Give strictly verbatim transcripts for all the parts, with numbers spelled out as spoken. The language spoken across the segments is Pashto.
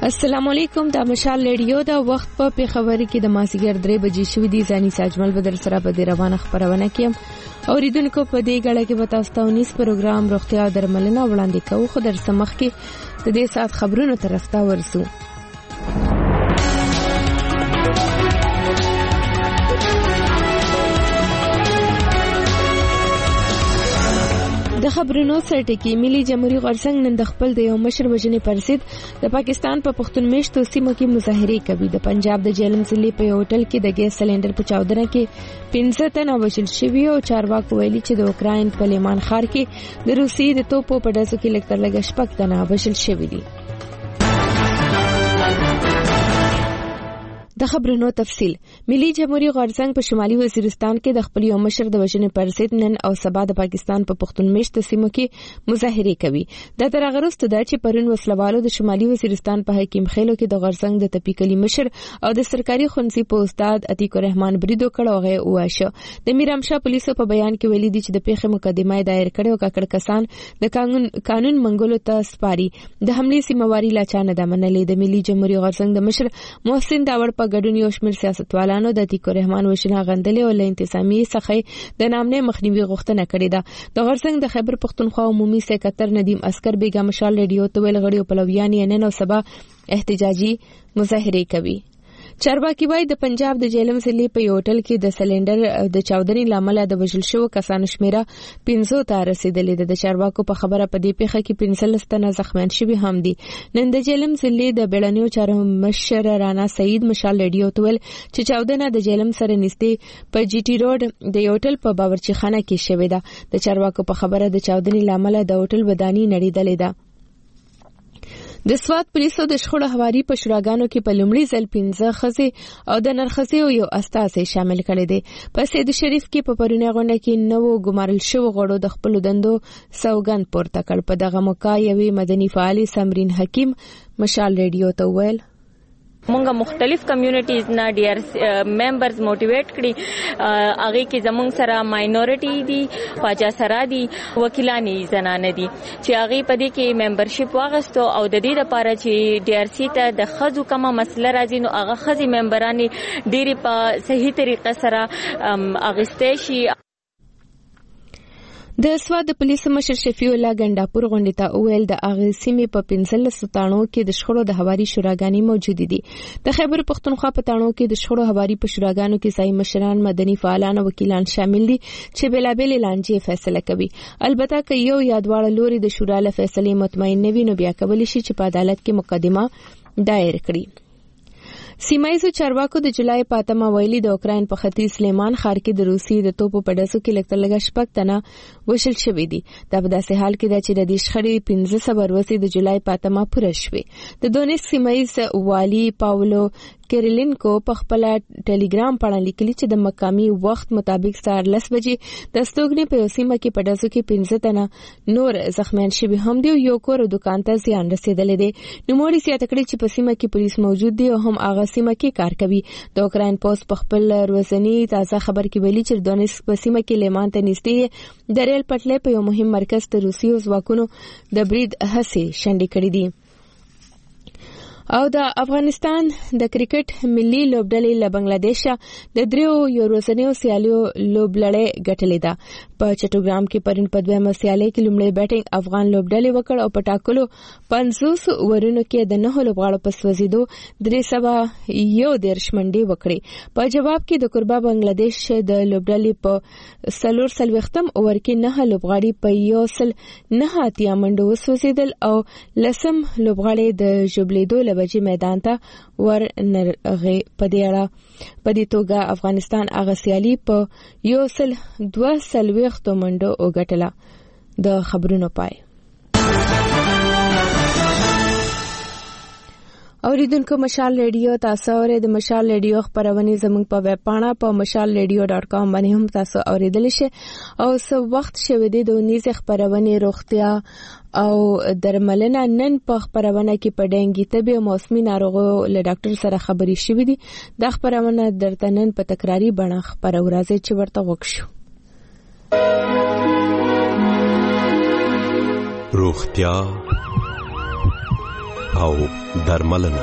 السلام علیکم. د مشال ریډیو د وخت په پیښور کې د مازیګر درې بجې شوې دي. ځاني ساجمل بدر سره په دې روانه خبرونه کوم. اوریدونکو په دې غړې کې به تاسو ته ونیس پروګرام روغتیا درملنه وړاندې کوو. خو در سمخ کې د دې سات خبرونو طرف ته ورسو. د خبرونو سرټکی ملي جمهوریت غورځنګ نن د خپل د یو مشر وژنې پر ضد د پاکستان په پښتون میشتو سیمو کې مظاهره کوي. د پنجاب د جیلم ضلع په هوټل کې د ګیس سلندر په چاودنه کې پنځه تنه وژل شوي او چارواکو ویلي چې د اوکراین په لیمان ښار کې د روسي د توپو په ډزو کې لږ تر لږه شپږ تنه وژل شوي دي. د خبرونو تفصیل. ملي جمهوریت غورځنګ په شمالي وزیرستان کې د خپل یو مشر د وژنې پر ضد نن او سبا د پاکستان په پښتون میشتو سیمو کې مظاهره کوي. دا تر هغه وروسته ده چې پرون وسلوالو د شمالي وزیرستان په حکیم خیلو کې د غورځنګ د تپیکلي مشر او د سرکاري خونسي په استاد عتیق الرحمن بریدو کړه هغه واشه. د میرامشاه پولیسو په بیان کې ویلي دي چې د پیښې مقدمه دایر کړي او کاکړ کسان د قانون قانون منګولو ته سپاري. د حملې سیمواري لا چانه د منلې. د ملي جمهوریت غورځنګ د مشر محسن داوړ په ګډون یو شمېر سیاستوالانو د عتیق الرحمن وژنه غندلې او له انتسامي څخه د نامنې مخنیوي غوښتنه کړې ده. د غورځنګ د خیبر پښتونخوا عمومي سکرټر ندیم اسکر بیګا مشال ریډیو ته ویل غړي پلویان یې نن او سبا احتجاجي مظاهره کوي. چارواکي وايي د پنجاب د جیلم ضلع په یو هوټل کې د سلندر د چاودنې لامل د وژل شوو کسانو شمیره پنځو ته رسیدلې ده. د چارواکو په خبره په دې پیښه کې پنځلس تنه زخمیان شوي هم دي. نن د جیلم ضلع د بیړنیو چارو مشر رانا سعید مشال ریډیو ته ویل چې چاودنه د جیلم سره نږدې په جی ټي روډ د یو هوټل په باورچی خانه کې شوې ده. د چارواکو په خبره د چاودنې لامل د هوټل ودانی نړیدلې ده. د سوات پولیسو د شخړو هواري په شوراګانو کې په لومړي ځل پنځه ښځې او د نرښځې یو استازي شامل کړي دي. په سید شریف کې په پرونی غونډه کې نو ګمارل شوو غړو د خپل دندو سوګند پورته کړ. په دغه موقع یوې مدني فعال سمرین حکیم مشال ریډیو ته ویل مونږه مختلف کمیونټیز نه ډیر ممبرز موټیویټ کړي. هغه کې زمونږ سره ماینورټي دي، خواجه سره دي، وکیلانی زنانه دي چې هغه په دې کې ممبرشپ واغستو او د دې لپاره چې ډي ار سي ته د خزو کومه مسله راځي نو هغه خزي ممبرانی ډيري په صحیح طریقه سره اغستې شي. د سواد د پولیسو مشر شفیع الله ګنداپور غونډې ته وویل د هغې سیمې په پنځلسو تاڼو کې د شخړو د هواري شوراګانې موجودې دي. د خیبر پښتونخوا په تاڼو کې د شخړو هواري په شوراګانو کې ځایي مشران، مدني فعالان او وکیلان شامل دي چې بېلابېلې لانجې فیصله کوي. البته که یو یا دواړه لوري د شورا له فیصلې مطمئن نه وي نو بیا کولی شي چې په عدالت کې مقدمه دایر کړي. سیمایزو چارواکو د جولای په اتمه ویلي د اوکراین په ختیځ لیمان ښار کې د روسي د توپو په ډزو کې لږ تر لږه شپږ تنه وژل شوي دي. دا په داسې حال کې ده چې د دې شخړې پنځه سوه ورځې د جولای په اتمه پوره شوې. د دونیس سیمایز والي پاولو کیرلینکو په خپل ټلګرام باندې لیکلي چې د مقامي وخت مطابق سهار لس بجې د ستوګنې په یو سیمه کې په ډزو کې پنځه تنه نور زخمیان شوي هم دي او یو کور او دکان ته زیان رسېدلی دی. نوموړي زیاته کړې چې په سیمه کې پولیس موجود دي او هم هغه سیمه کې کار کوي. د اوکراین پوسټ په خپل ورځني تازه خبر کې ویلي چې د دونیس په سیمه کې لیمان ته نږدې د ریل پټلۍ په یو مهم مرکز ته روسي ځواکونو د برید هڅې شنډې کړې دي. او د افغانستان د کرکټ ملي لوبډلې له بنگلاديش د دریو یو ورځنیو سیالیو لوبلړۍ ګټلې ده. په چټوګرام کې پرون په دویمه سیالۍ کې لومړی بیټینګ افغان لوبډلې وکړ او په ټاکلو پنځوس اورونو کې د نهو لوبغاړو په سوځېدو درې سوه یو دېرش منډې وکړې. په جواب کې د کوربه بنگلاديش د لوبډلې په څلور څلوېښتم اوور کې نهه لوبغاړي په یو سل نهه اتیا منډو وسوځېدل او لسم لوبغاړی د ژوبلېدو له وجې میدان ته ور نرغې. په دې اړه په دې توګه افغانستان هغه سیالي په یو سل دوه څلوېښتو منډو وګټله. د خبرونو پای. اوریدونکو مشال ریډیو تاسو اورئ. د مشال ریډیو خبرونه زموږ په ویب پاڼه په مشال ریډیو ډاټ کام باندې هم تاسو اوریدلی شئ. او څو وخت شوی دی د نیز خبرونه روغتیا او درملنه نن په خبرونه کې په ډنګي تبي او موسمي ناروغو له ډاکټر سره خبري شوې دي. د خبرونه درته نن په تکراری بڼه خبرو راځي چې ورته وکړو. روغتیا او درملنه.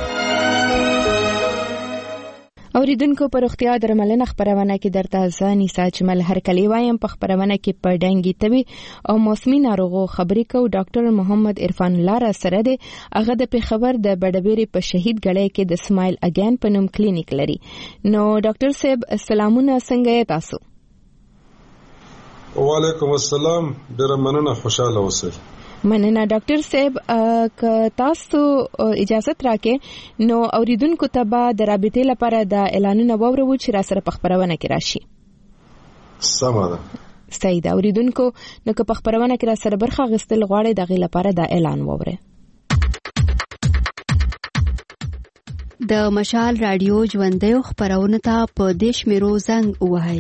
اوریدونکو په روغتیا درملنه خبرونه کې درته ځاني ساجمل هر کلی وایم په خبرونه کې په ډنګي تبي او موسمي ناروغو خبرې کو ډاکټر محمد عرفان الله را سره دی. هغه د پیښور د بډبيري په شهید غړې کې د سمایل اگین په نوم کلینیک لري. نو ډاکټر صاحب السلامونه، څنګه تاسو؟ وعلیکم السلام، ډیر مننه، خوشاله اوسئ. مننه ډاکټر صاحب، که تاسو اجازه راکې نو اوریدونکو ته به د رابطې لپاره د اعلانونه وورو چې را سره په خبرونه کې راشي. سمه ده. صحیح ده. اوریدونکو نو که په خبرونه کې را سره برخه غستل غواړي د غي لپاره د اعلان ووره. د مشال رادیو ژوندۍ خبرونه ته په دیش میرو زنګ وهاي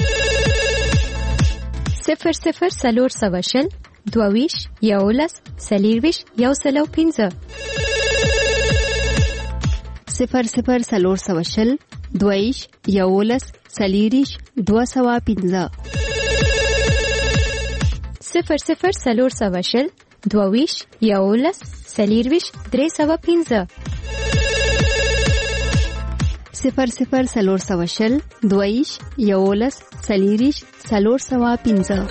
صفر صفر سلور سواشل دوویش یولس سلیرویش یو سلو پینزه صفر صفر سلور سواشل دوویش یولس سلیریش دو سوا پینزه صفر صفر سلور سواشل دوویش یولس سلیرویش درې سوا پینزه صفر صفر سلور سواشل دوویش یولس سلیریش سلور سوا پینزه.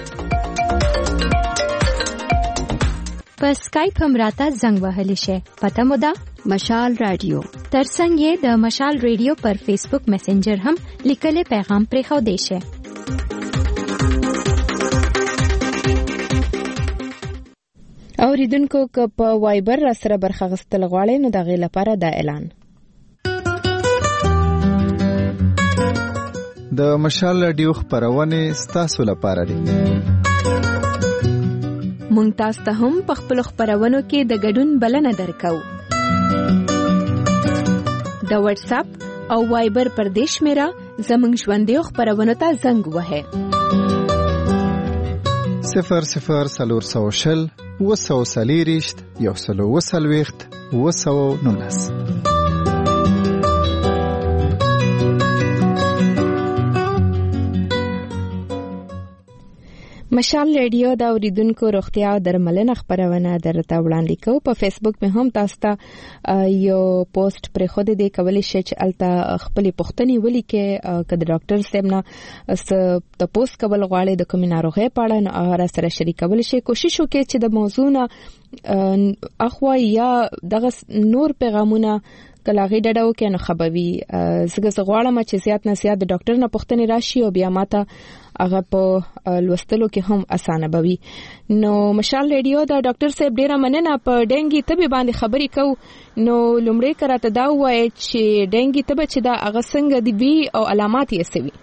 په اسکایپ هم راته زنګ وهلی شي. پته مو ده مشال رادیو. ترڅنګ یې د مشال رادیو پر فیسبوک میسنجر هم لیکلي پیغام پرې خو دی شي. اوریدونکو که په وایبر را سره برخه غستل غواړي نو د غي لپاره د اعلان. د مشال رادیو خبرونه ستاسو لپاره دي. مونږ تاسو ته هم په خپل خبرونو کې د ګډون بلنه درکو. د واتس اپ او وایبر پر دیش میرا زمونږ ژوندۍ خبرونه ته زنګ وهه صفر صفر سلور سوشل وسو سلیریشت یو سلو وسلويخت وسو نونس. مشال رادیو دا اوریدونکو روغتیا او درملنه خبرونه درته وړاندې کوو. په فیسبوک مې هم تاسو ته یو پوسټ پرې خو دې کولی شئ چې الته خپل پوښتنې ولیکئ کله ډاکټر صاحب نه تاسو کول غواړئ د کوم ناروغي په اړه نو هغه سره شریکول شئ. کوشش وکړئ چې د موضوع نه اخوا یا دغه نور پیغامونه کله غي ډډه وکړي نو خبري زګه زغواړم چې زیات نه زیات د ډاکټر نه پوښتنې راشي او بیا ماته هغه په لوستلو کې هم اسانه بوي. نو مشال رادیو دا ډاکټر صاحب ډیره مننه په ډنګي تبي باندې خبرې کو. نو لومړی کراته دا وایي چې ډنګي تبه چې دا هغه څنګه دی بي او علامات یې سوي.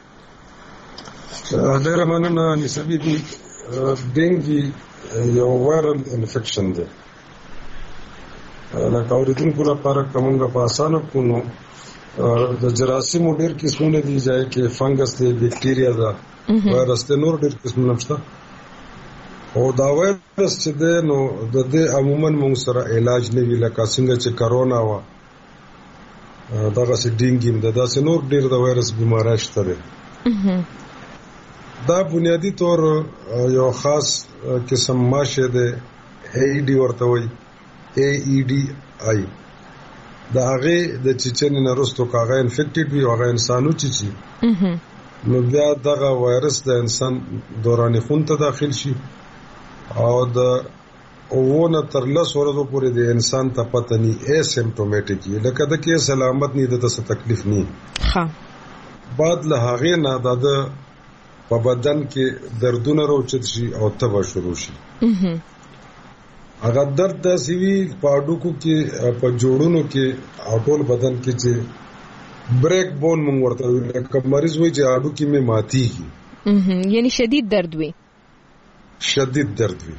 ډیره مننه نسبی دي. ډنګي یو وایرل انفیکشن دی. لکه اوریدونکو لپاره کومه په اسانه کونو د جراثیم ډېر قسمونه دي ځای کې فنګس دی، بیکټیریا ده، وایرس دی، نور ډېر قسمونه شته. او دا وایرس چې دی نو د دې عموما موږ سره علاج نه وی لکه څنګه چې کرونا و دغه سي ډینګي د داسې نور ډېر د وایرس بیماری شته دی. دا بنیادی طور یو خاص قسم ماشه دی، ای ډي ورته وایي، اے ای ډي آی. دا هغه د چچن نه رستو کاغه انفیکټډ وي، هغه انسانو چچي نو بیا دغه وایرس د انسان دوران خون ته داخل شي او د اوونه تر لس ورځې پورې د انسان ته پته نه ای سیمپټومټیک لکه د کې سلامت نه د څه تکلیف نه ها. بعد له هغه نه د په بدن کې دردونه راوچت شي او تبه شروع شي. اگر درد داسې وي په اډوکو کې په جوړونو کې او ټول بدن کې چې بریک بون مونږ ورته لکه مریض وي چې اډو کې مې ماتيږي، یعنی شدید درد وي. شدید درد وي.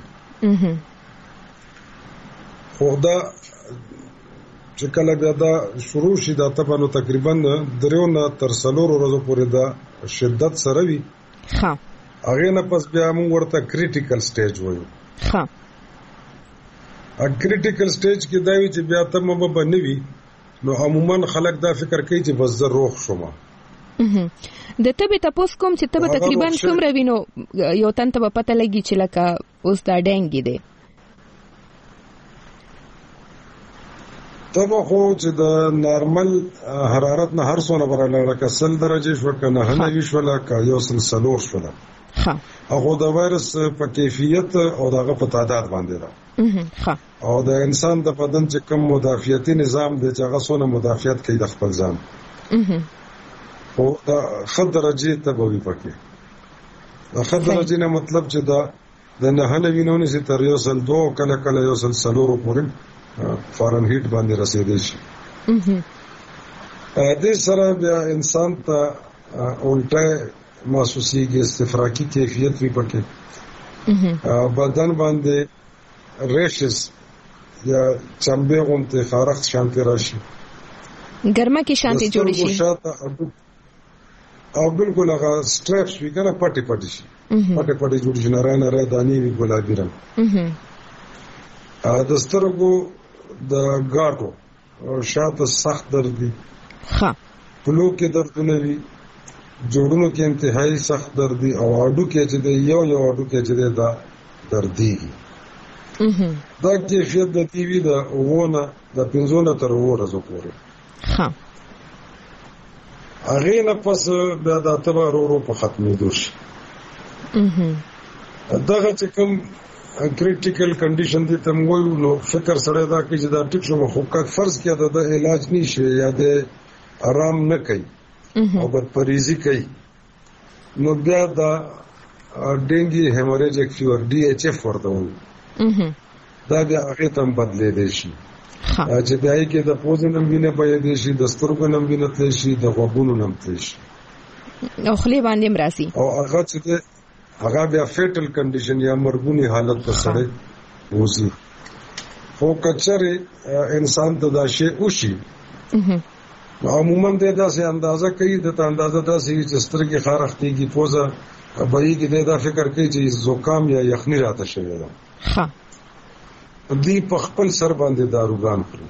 خو دا چې کله بیا دا شروع شي دا تبانو تقریبا دریو نه تر څلور ورځې پورې دا شدت سره وي. ها هغه نه پس بیا موږ ورته کریټیکل سټیج وایو. ها ا کریټیکل سټیج کې دا وی چې بیا ته مبه بنوي نو عموما خلک دا فکر کوي چې بس زه روغ شوم. د تبه تاسو کوم چې تبه تقریبا څومره وینو یو تن ته پته لګي چې لکه اوس دا ډنګي دی. تبه خو چې د نارمل حرارت نه هر څونه براله لکه سل درجه شو کنه نه ویشو لکه یو سل سلور شو ها هغه د وایرس په کیفیت او دغه په تعداد باندې ده ها او د انسان د بدن چې کوم مدافعتي نظام دی چې هغه څونه مدافعت کوي د خپل ځان او د خد درجه ته به وي پکې د خد درجه نه مطلب چې دا د نه نه وینونه چې تر یو سل دوه کله کله یو سل سلور پورې فارنهیټ باندې رسیدي شي د سره بیا انسان ته الټه محسوسيږي استفراقي کیفیت وي پکې بدن باندې ریشز یا چمبه غونته خارخ شانتي راشي ګرمه کې شانتي جوړ شي او بالکل هغه سټریپس وی کنه پټي پټي شي پټي پټي جوړ شي نه رانه را دانی وی ګلابي رنگ ا د سترګو د ګاټو شاته سخت درد دي ها پلو کې دردونه وي جوړونو کې انتهایی سخت درد دي او اډو کې چې یو یو اډو کې چې دا درد دي دا کیفیت د ټي وي د وونه د پنځونه تر ورځو پورې ها هغه نه پس بیا د اتبه ورو په ختمېدو شي دغه چې کوم کریټیکل کنډیشن دي تم وایو نو فکر سره دا کې چې دا ټیک شو خو کا فرض کړه د علاج نشي یا د آرام نه کوي او بد پریزي کوي نو بیا دا ډینګي هیموریجیک فیور ډي ایچ اف ورته وایي دا بیا هغه تم بدلې دي شي چې دای کې د پوزنم وینه پې دي شي د سترګو نم وینه تل شي د غوګونو نم تل شي او خلی باندې مراسي او هغه چې هغه بیا فیټل کنډیشن یا مرګونی حالت ته سره وځي خو کچره انسان ته دا شی وشي عموما د داسې اندازه کوي د اندازه داسې چې سترګې خارختيږي پوزه بهي کې دا فکر کوي چې زکام یا یخني راته شوی ده ها دی په خپل سر باندې داروګان خوري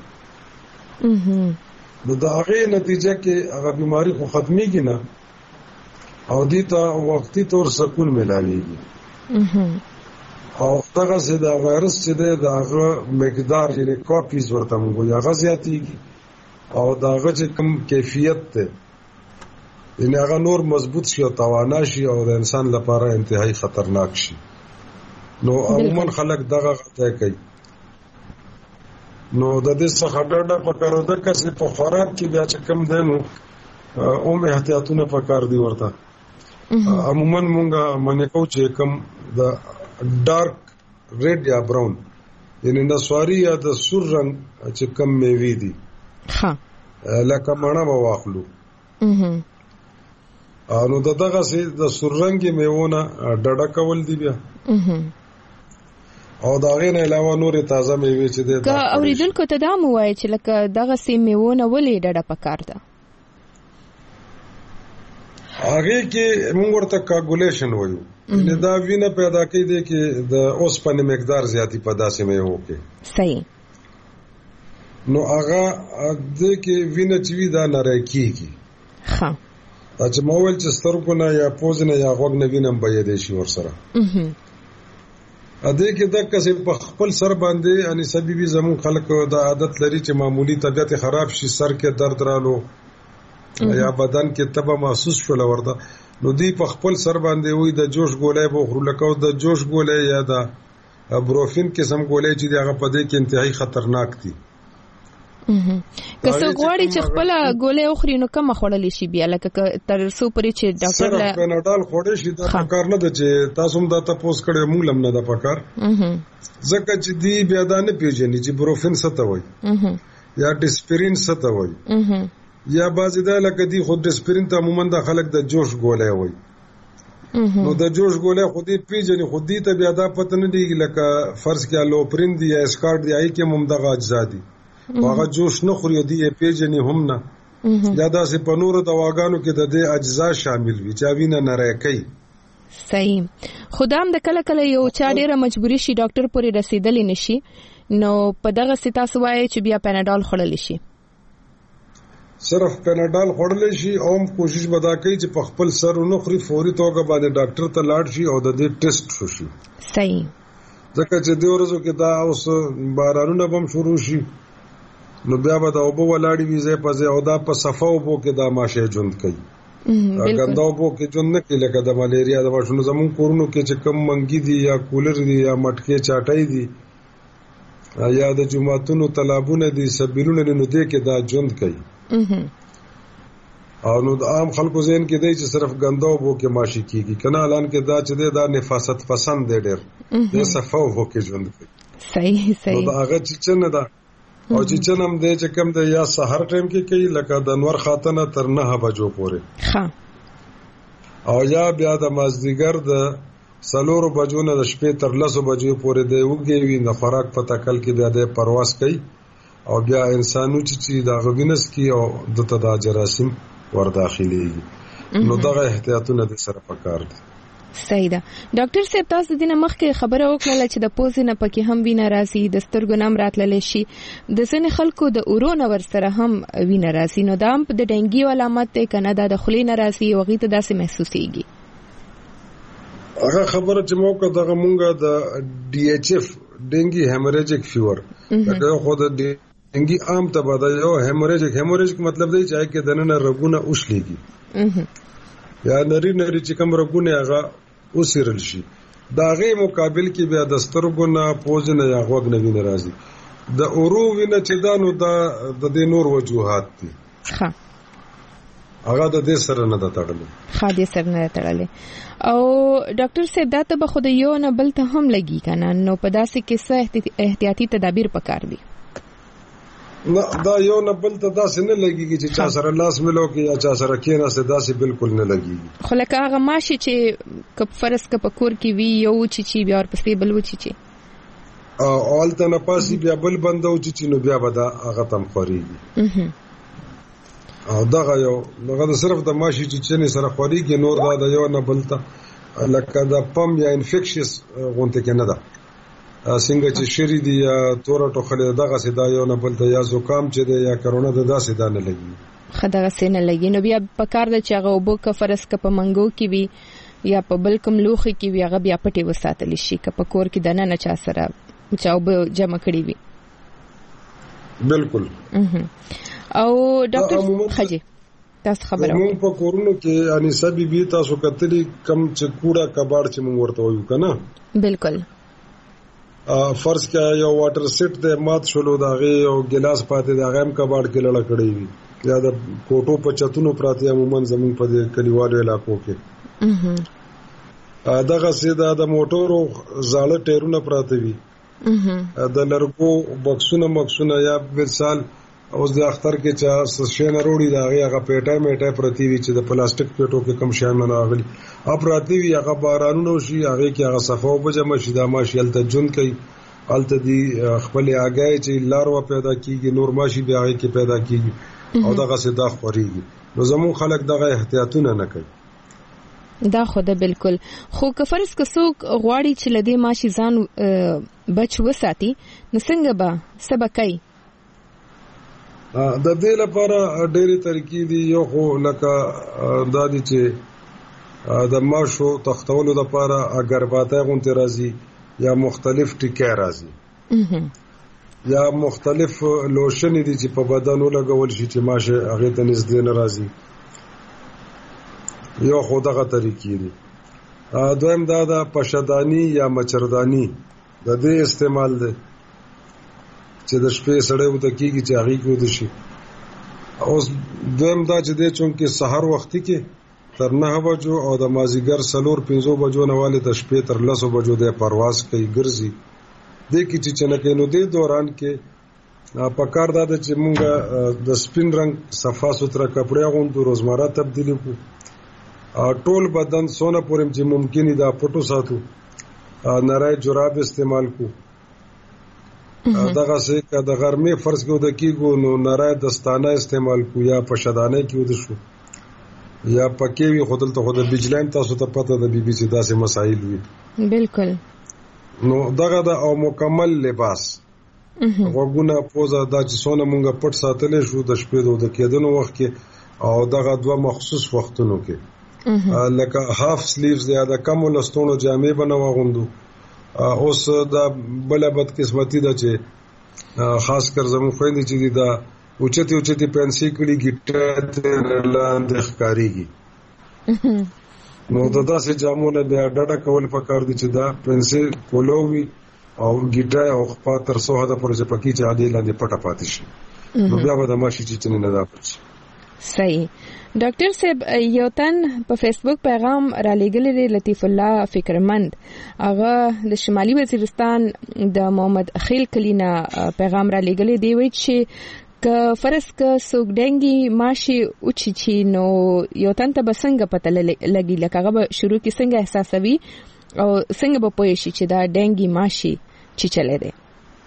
نو دا هغه نتیجه کې هغه بیماری خو ختميږي نه او دې ته وختي تور سکون ملایږي او هغه چې دا وایرس چې دا هغه مقدار یې کاپیز ورته موږ یا غزياتيږي او دا هغه چې کوم کیفیت ته ان هغه نور مضبوط شي او توانا شي او د انسان لپاره انتهایی خطرناک شي نو عموما خلک دغه غته کوي نو د دې څخه ډډه پکاره ده چې په خوراک کې بیا چې کم دینو او مه احتیاطونه پکار دي ورته عموما مونږه منې کو چې کم د ډارک ریډ یا براون یعنی د سواری یا د سور رنگ چې کم میوي دي ها لکه مڼه به واخلو نو دغه سي د سور رنگي میوونه ډډه کول دي بیا او دا غیر علاوه نور تازه میوه چې ده که اوریدونکو ته دا مو وایي چې لکه دغه سي میوونه ولې ډډه پکار ده هغه کې موږ ورته کاګولیشن وایو یعنی دا وینه پیدا کوي دي کې د اوسپنې مقدار زیاتی په داسې میوه کې صحیح نو هغه د کې وینه چې وی دا لری کیږي ها چې موول چې سترګو نه یا پوز نه یا غوږ نه وینم به دې شي ورسره ا دې کې د کسې په خپل سر باندې ان سببي زمون خلک د عادت لري چې معمولی طبيعت خراب شي سر کې درد رالو یا بدن کې تبه محسوس شول ورته نو دی په خپل سر باندې وي د جوش ګولې به خورل کو د جوش ګولې یا د بروفین قسم ګولې چې هغه په دې کې انتهایی خطرناک دي که څو غوړي چې خپل ګولې اخري نو کوم خړلې شي بیا لکه تر څو پرې چې ډاکټر له پناډال خوړې شي دا کار نه ده چې تاسو هم دا تاسو کړې موږ لم نه ده پکار ځکه چې دی بیا دا نه پیژني چې بروفین څه ته وایي یا ډیسپرین څه ته وایي یا بعضی دا لکه دی خود ډیسپرین ته عموما د خلک د جوش ګولې وایي نو د جوش ګولې خودي پیژني خودي ته بیا دا پته نه دی لکه فرض کې لوپرین دی یا اسکارډ دی آی کې ممدغه اجزا دي هغه جوش نه خوري دی پیژني هم نه یا داسې په نورو دواګانو کې د دې اجزا شامل وي چې وینه نه راکې صحیح خدام د کله کله یو چا ډیره مجبوری شي ډاکټر پورې رسیدلی نشي نو په دغه ستا سوای چې بیا پناډال خورل شي صرف پناډال خورل شي او کوشش ودا کوي چې په خپل سر نو خوري فوري توګه باندې ډاکټر ته لاړ شي او د دې ټیسټ وشي صحیح ځکه چې د ورځو کې دا اوس بارانونه بم شروع شي نو بیا به د اوبو ولاړې وي ځای په ځای او دا په صفا اوبو کې دا ماشه ژوند کوي. ګنده اوبو کې ژوند نه کوي، لکه د ملیریا د ماشونو زمون کورونو کې چې کم منګي دي یا کولر دي یا مټکې چاټۍ دي یا د جوماتونو تالابونه دي سبیلونه دي، نو دې کې دا ژوند کوي. او نو د عام خلکو ذهن کې دی چې صرف ګنده اوبو کې ماشي کیږي کنه، الان کې دا چې دی دا نفاست پسند دی ډېر، د صفا اوبو کې ژوند کوي. صحیح صحیح. نو دا هغه چې نه ده او چې چنم دی چې کم دی یا سحر ټایم کې کوي لکه د انور خاتنه تر نه بجو پورې ها، او یا بیا د مازدیګر د سلورو بجو نه د شپې تر لسو بجو پورې دی وګي وي د خوراک په تکل کې بیا د پرواز کوي او بیا انسانو چې د غوینس کې او د تدا جراثیم ور داخليږي. نو دغه احتیاطونه د سره پکار دي. صحیح ده. ډاکټر صاحب تاسو دینه مخکې خبره وکړه چې د پوزې نه پکې هم وینه راځي، د سترګو نم راتللی شي، د ځینې خلکو د اورونه ور سره هم وینه راځي، نو دا هم د ډینګي علامت دی کنه دا د خولې نه راځي او هغې ته داسې محسوسیږي؟ هغه خبره چې موقع دغه مونږه د ډي ایچ اف ډینګي هیموریجیک فیور لکه خو د ډینګي عام ته به د یو هیموریجیک هیموریجیک مطلب دی چې کې دننه رګونه اوښلېږي یا نری نری چې کوم رګونه هغه اوسېرل شي، دا غي مقابل کې بیا د سترګو نه پوز نه یا غوږ نه وینه راځي. د اورو وینه چې دا نو دا د دې نور وجوهات دي. ښه، هغه د دې سره نه د تړلې ښه دې سره نه تړلې. او ډاکټر صاحب دا ته به خو د یو نه بل ته هم لګي کنه، نو په داسې کې څه احتیاطي تدابیر پکار دي؟ نه دا یو نه بل ته داسې نه لګيږي چې چا سره لاس ملو کې یا چا سره کېناسته داسې بالکل نه لګيږي. خو لکه هغه ماشي چې کپ فرض کپ کور کې وی یو چې چې بیا ورپسې بل و چې چې اولته نه پاسي بیا بل بندو چې نو بیا به دا هغه تم خوريږي. او دغه یو دغه صرف د ماشي چې چې سره خوريږي، نور دا د یو نه بل ته لکه د پم یا انفیکشس غونته کې نه ده. څنګه چې شری دی یا تور ټوخلې دغه سیدا یو نه بل ته یا زکام چې دی یا کرونا د داسې دا نه لګي. خدای سینه لګي. نو بیا په کار د چاغه وبو ک فرض ک په منګو کې وی یا په بل کوم لوخي کې وی هغه بیا پټي وساتل شي ک په کور کې دنه نه چا سره چاوب جمع کړی وي. بالکل. او ډاکټر خجی تاسو خبره مونږ په کورونو کې یعنی سبي بي تاسو کتلی کم چې کوړه کباړ چې مونږ ورته وایو کنه. بالکل. فرض کیا یو واټر سیټ د مات شولو داغه او ګلاس پاتې داغه هم کباړ کې لړ کړی وي یا د کوټو په چتونو پراته عموما زمون په کلیوالو علاقو کې دغه سیدا د موټورو زاړه ټیرونه پراته وي، د لرګو بکسونه مکسونه یا مثال اوس د اختر کې چا سشن وروړي داغه هغه پیټه میټه پرتی وي چې د پلاستیک پیټو کې کم شان نه راغلي اپراتی وي هغه بارانونو شي هغه کې هغه صفاو په جمع شي دا ماشي الته جون کوي الته دی خپل اگای چې لارو پیدا کیږي نور ماشي بیا هغه کې پیدا کیږي او دغه صدا خوريږي. نو زمون خلک دغه احتیاطونه نه کوي. دا خو ده بالکل. خو که فرض که څوک غواړي چې لدې ماشي ځان بچ وساتي نو څنګه به سبا کوي؟ د دې لپاره ډېری طریقې دي. یو خو لکه دا دي چې د ماشو تختولو لپاره اگر باته غونته راځي یا مختلف ټیکه راځي یا مختلف لوشن دي چې په بدن ولګول شي چې ماشه هغه ته نږدې نه راځي. یو خو دغه طریقې دي. دویم دا د پشدانی یا مچردانی د دې استعمال دی چې د شپې سړی وته کیږي چې هغه کې ود شي. اوس دویم دا چې د چونکه سحر وخت کې تر نه بجو او د مازیګر سلور پنځو بجو نه والي د شپې تر لسو بجو د پرواز کوي ګرځي. د کی چې چنکې نو د دوران کې په کار دا چې مونږه د سپین رنگ صفا سوتره کپڑے غوندو روزمره تبدیلی کو ټول بدن سونه پورم چې ممکن دا پټو ساتو نری جراب استعمال کو دغه څه که د غرمې فرض کې د کیګو نو نری دستانه استعمال کو یا پشدانه کې ود شو یا پکې وي خودل ته خود بجلایم تاسو ته پته د بي بي سي داسې مسائل وي. بالکل. نو دغه د او مکمل لباس وګونه پوزا د چې سونه مونږه پټ ساتلې شو د شپې د کېدنو وخت کې او دغه دوه مخصوص وختونو کې لکه هاف سلیوز یا د کم ولستونو جامې بنو غوندو. اوس دا بل بد قسمتي ده چې خاص کر زموږ خويندې چې دا اوچتي اوچتي پنسي کړي ګیټار ته لاندې ښکاریږي نو دا داسې جامونه بیا ډډه کول پکار دي چې دا پنسي کولوي او ګیټار او خپل تر څو حد پورې چې پکې چې عادي لاندې پټه پاتې شي نو بیا به د ماشي چې نه دا پاتې صحیح. ډاکټر صاحب یو تن په فیسبوک پیغام را لېږلی دی لطیف الله فکرمند هغه د شمالي وزیرستان د محمد اخیل کلینا پیغام را لېږلی دی وایي چې که فرض که څوک ډنګي ماشي اوچی نو یو تن ته به څنګه پته لګي لکه هغه به شروع کې څنګه احساسوي او څنګه به پوه شي چې دا ډنګي ماشي چیچلی دی.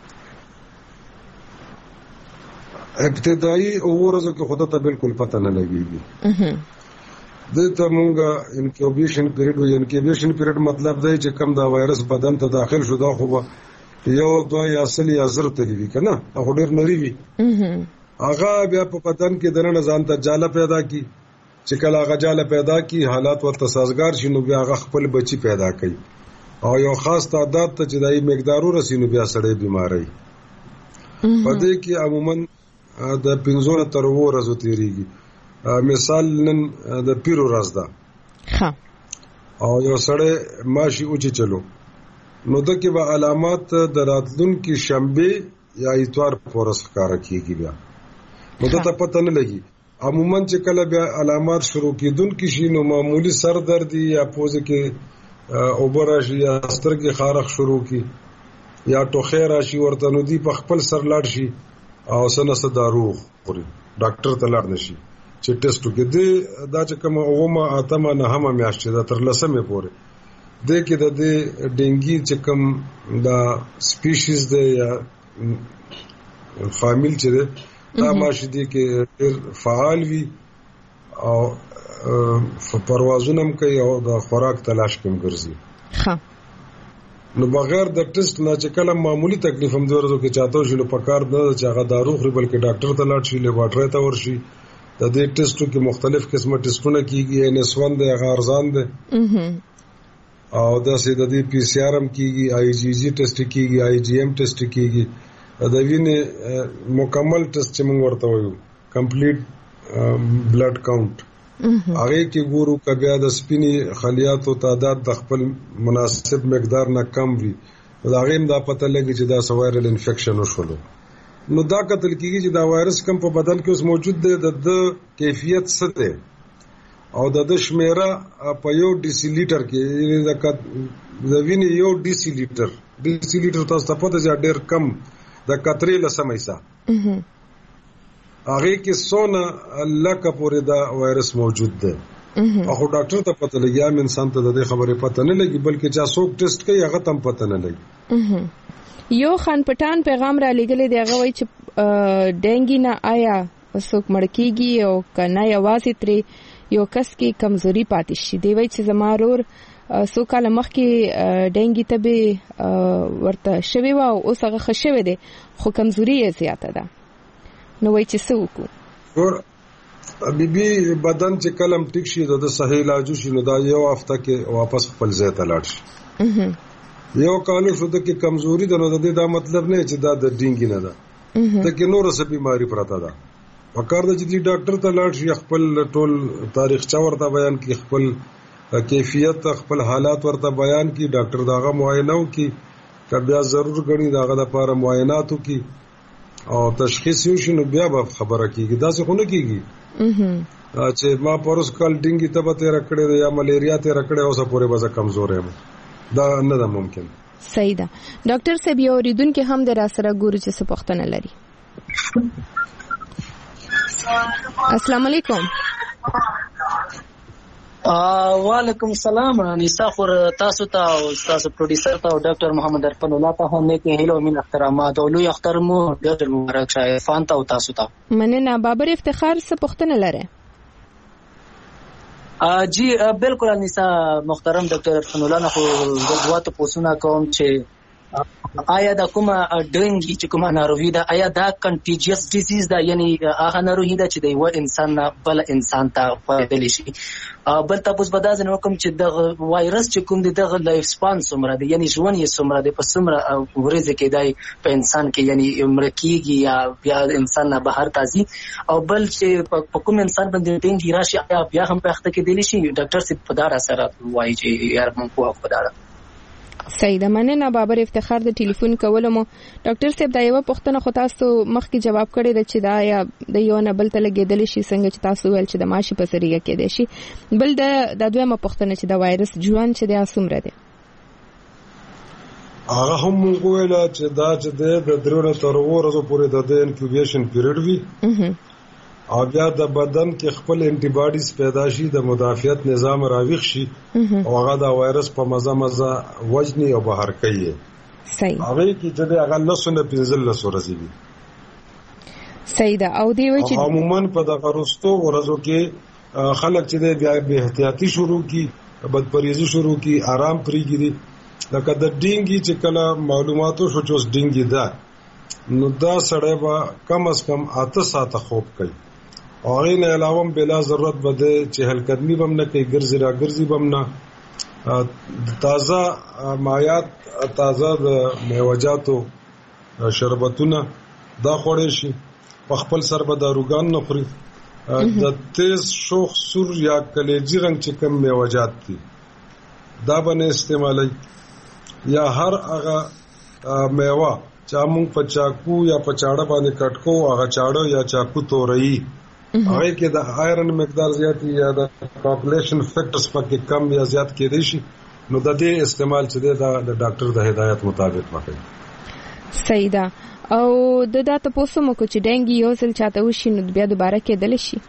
ابتدایي ورځو کې خود ته بالکل پته نه لګيږي دته مونږه انکیوبیشن پیریډ وي. انکیوبیشن پیریډ مطلب دی چې کوم دا وایرس بدن ته داخل شو دا خو یو دوه یا اصلي یا زر ته وی کنه هغه ډیر نری وي هغه بیا په بدن کې دنه ځان ته جاله پیدا کی چې کله هغه جاله پیدا کی حالات ورته سازگار شنو بیا هغه خپل بچي پیدا کوي او یو خاص تعداد ته چې دای مقدارو رسینو بیا سړی بیماری په دې کې عموما د پنځونه تر وو ورځو تیریږي. مثال نن د پیرو ورځ ده ها او یو سړی ماشي اوچی چلو نو د کې به علامات د راتلونکي شنبه یا اتوار پورس ښکارا کیږي بیا نو ته پته نه لګي. عموما چې کله بیا علامات شروع کیدونکي شي نو معمولی سر درد یا پوزه کې اوبر راشي یا سترګې خارخ شروع کی یا ټوخه راشي ورته نو دی په خپل سر لاړ شي او سنه صدارو خوري ډاکټر ته لاړ نشي چې ټیسټ وکړي دا چې کوم اومه اتمه نه هم میاشت دا تر لسمه پورې د کې د ډنګي چې کوم دا سپیشیز دی یا فامیل چې دا ماشي دي کې ډېر فعال وي او پروازونه هم کوي او د خوراک تلاش کوم ګرځي ها نو بغیر د ټیسټ نه چې کله معمولی تکلیف هم ورته کې چاته شي نو پکار نه چې هغه دارو خوري بلکې ډاکټر ته لاړ شي لیبارټری ته ورشي د دې ټیسټو کې مختلف قسمه ټیسټونه کیږي ان اس ون دی هغه ارزان دی او دا سي د دې پی سی ار ام کیږي آی جی جی ټیسټ کیږي آی جی ایم ټیسټ کیږي د وینې مکمل ټیسټ چې موږ ورته وایو کمپلیټ بلډ کاونټ هغه کې ګورو کبیا د سپینی خلیاتو تعداد د خپل مناسب مقدار نه کم وي دا غیم دا پته لګي چې دا وایرل انفیکشن وشولو نو دا کتل کیږي چې دا وایرس کم په بدن کې اوس موجود دی د کیفیت څه دی او د شمیره په یو ډیسی لیټر کې د وینې یو ډیسی لیټر ډیسی لیټر تاسو ته پته چې ډیر کم د کترې لسمه حصہ هغه کې سونه لکه پورې دا وایرس موجود دی او ډاکټر ته پته لګي ام انسان ته د خبرې پته نه لګي بلکې چا څوک ټیسټ کوي هغه تم پته نه لګي. یو خان پټان پیغام را لګلې دی هغه وایي چې ډنګي نه آیا څوک مړ کیږي او کنه یوازې ترې یو کس کې کمزوري پاتې شي دی وایي چې زما رور څو کال مخکې ډنګي ته به ورته شوی و او اوس هغه خښوي دی خو کمزوري یې زیاته ده نو وای چې څه وکړو بیبي بدن چې کلم ټیک شي د صحیح علاج شي نو دا یو هفته کې واپس خپل ځای ته لاړ شي یو کال شو د کې کمزوري ده نو د دې دا مطلب نه چې دا د ډینګي نه ده ته کې نور څه بیماری پراته ده وکړ د چې ډاکټر ته لاړ شي خپل ټول تاریخ چا ورته بیان کی خپل کیفیت خپل حالات ورته بیان کی ډاکټر داغه معاینه وکي کبیا ضرور غني داغه لپاره معاینات وکي او تشخیص یو شنو بیا به خبره کیږي دا څه خونه کیږي چې ما پروس کال ډینګي ته به تیر کړی یا ملیریا تیر کړی اوسه پورې به کمزور یم دا نه ده ممکن. صحیح ده ډاکټر صاحب یو ریدونکو هم در سره ګوري چې څه پوښتنه لري. السلام علیکم. وعلیکم السلام انیسا خور تاسو ته او تاسو پروډوسر ته او ډاکټر محمد ارفان الله ته هم نیک هیلو من احترامات او لوی اختر مو ډیر مبارک شه فان ته او تاسو ته مننه. بابر افتخار څه پوښتنه لري؟ جی بالکل انیسا محترم ډاکټر ارفان الله نه خو دغه پوښتنه کوم چې آیا دا کومه ډنګي چې کومه ناروغي ده آیا دا کنټیجیس ډیزیز ده، یعنی هغه ناروغي ده چې د یو انسان نه بل انسان ته خپرېدلی شي؟ بل تاسو به دا ځنه کوم چې د وایرس چې کوم دی دغه لایف سپان څومره دی، یعنی ژوند یې څومره دی، په څومره ورځې کې دی په انسان کې، یعنی مړ کېږي یا بیا انسان نه بهر تازي، او بل چې په کوم انسان باندې ډنګي راشي آیا بیا هم په اخته کېدلی شي؟ ډاکټر صاحب په دا را سره وایي چې یار موږ کوه په دا صحیح ده. مننه بابر افتخار د ټلیفون کولو مو. ډاکټر صاحب دا یو پوښتنه خو تاسو مخکې جواب کړی ده چې دا یا د یو نه بل ته لګېدلی شي څنګه چې تاسو ویل چې د ماشي په ذریعه کېدی شي. بل د دویمه پوښتنه چې د وایرس ژوند چې دی څومره دی؟ هغه هم موږ ویل چې دا چې د درې نه تر اووه ورځو پورې د انکیوبیشن پیریډ وي، او بیا د بدن کې خپل انټي باډیز پیدا شي، د مدافعت نظام راویښ شي او هغه د وایرس په مزه مزه وجني او بهر کوي. صحیح. هغه کې چې هغه لسونه پنځلس ورځې دي. صحیح ده. او دی وی چې عموما په دغه وروستو ورځو کې خلک چې بیا به احتیاطي شروع کی، بدپریزي شروع کی، آرام پریږدي. لکه د ډینګي چې کله معلوماتو شو چې ډینګي ده نو دا سړی به کم از کم اته ساعته خوب کوي، او هغه نه علاوه بلا ضرورت بده چې هل قدمی بم نه کوي، ګرځي را ګرځي بم نه، تازه مایات تازه د میوجاتو شربتونه دا خوړې شي، په خپل سر به داروګان نه خوري. د تیز شوخ سور یا کلیجی رنګ چې کم میوجات دي دا باندې استعمالي، یا هر هغه میوه چې موږ په چاکو یا په چاړه باندې کټکو، هغه چاړه یا چاکو توري هغه کې د آیرن مقدار زیات یا د پاپولیشن فیکټرز پکې کم یا زیات کېدی شي، نو د دې استعمال چې د ډاکټر د هدایت مطابق وکړي. صحیح ده. او د دا تاسو مو کو چې ډنګي یو ځل چاته وشي نو بیا دوباره کېدل شي؟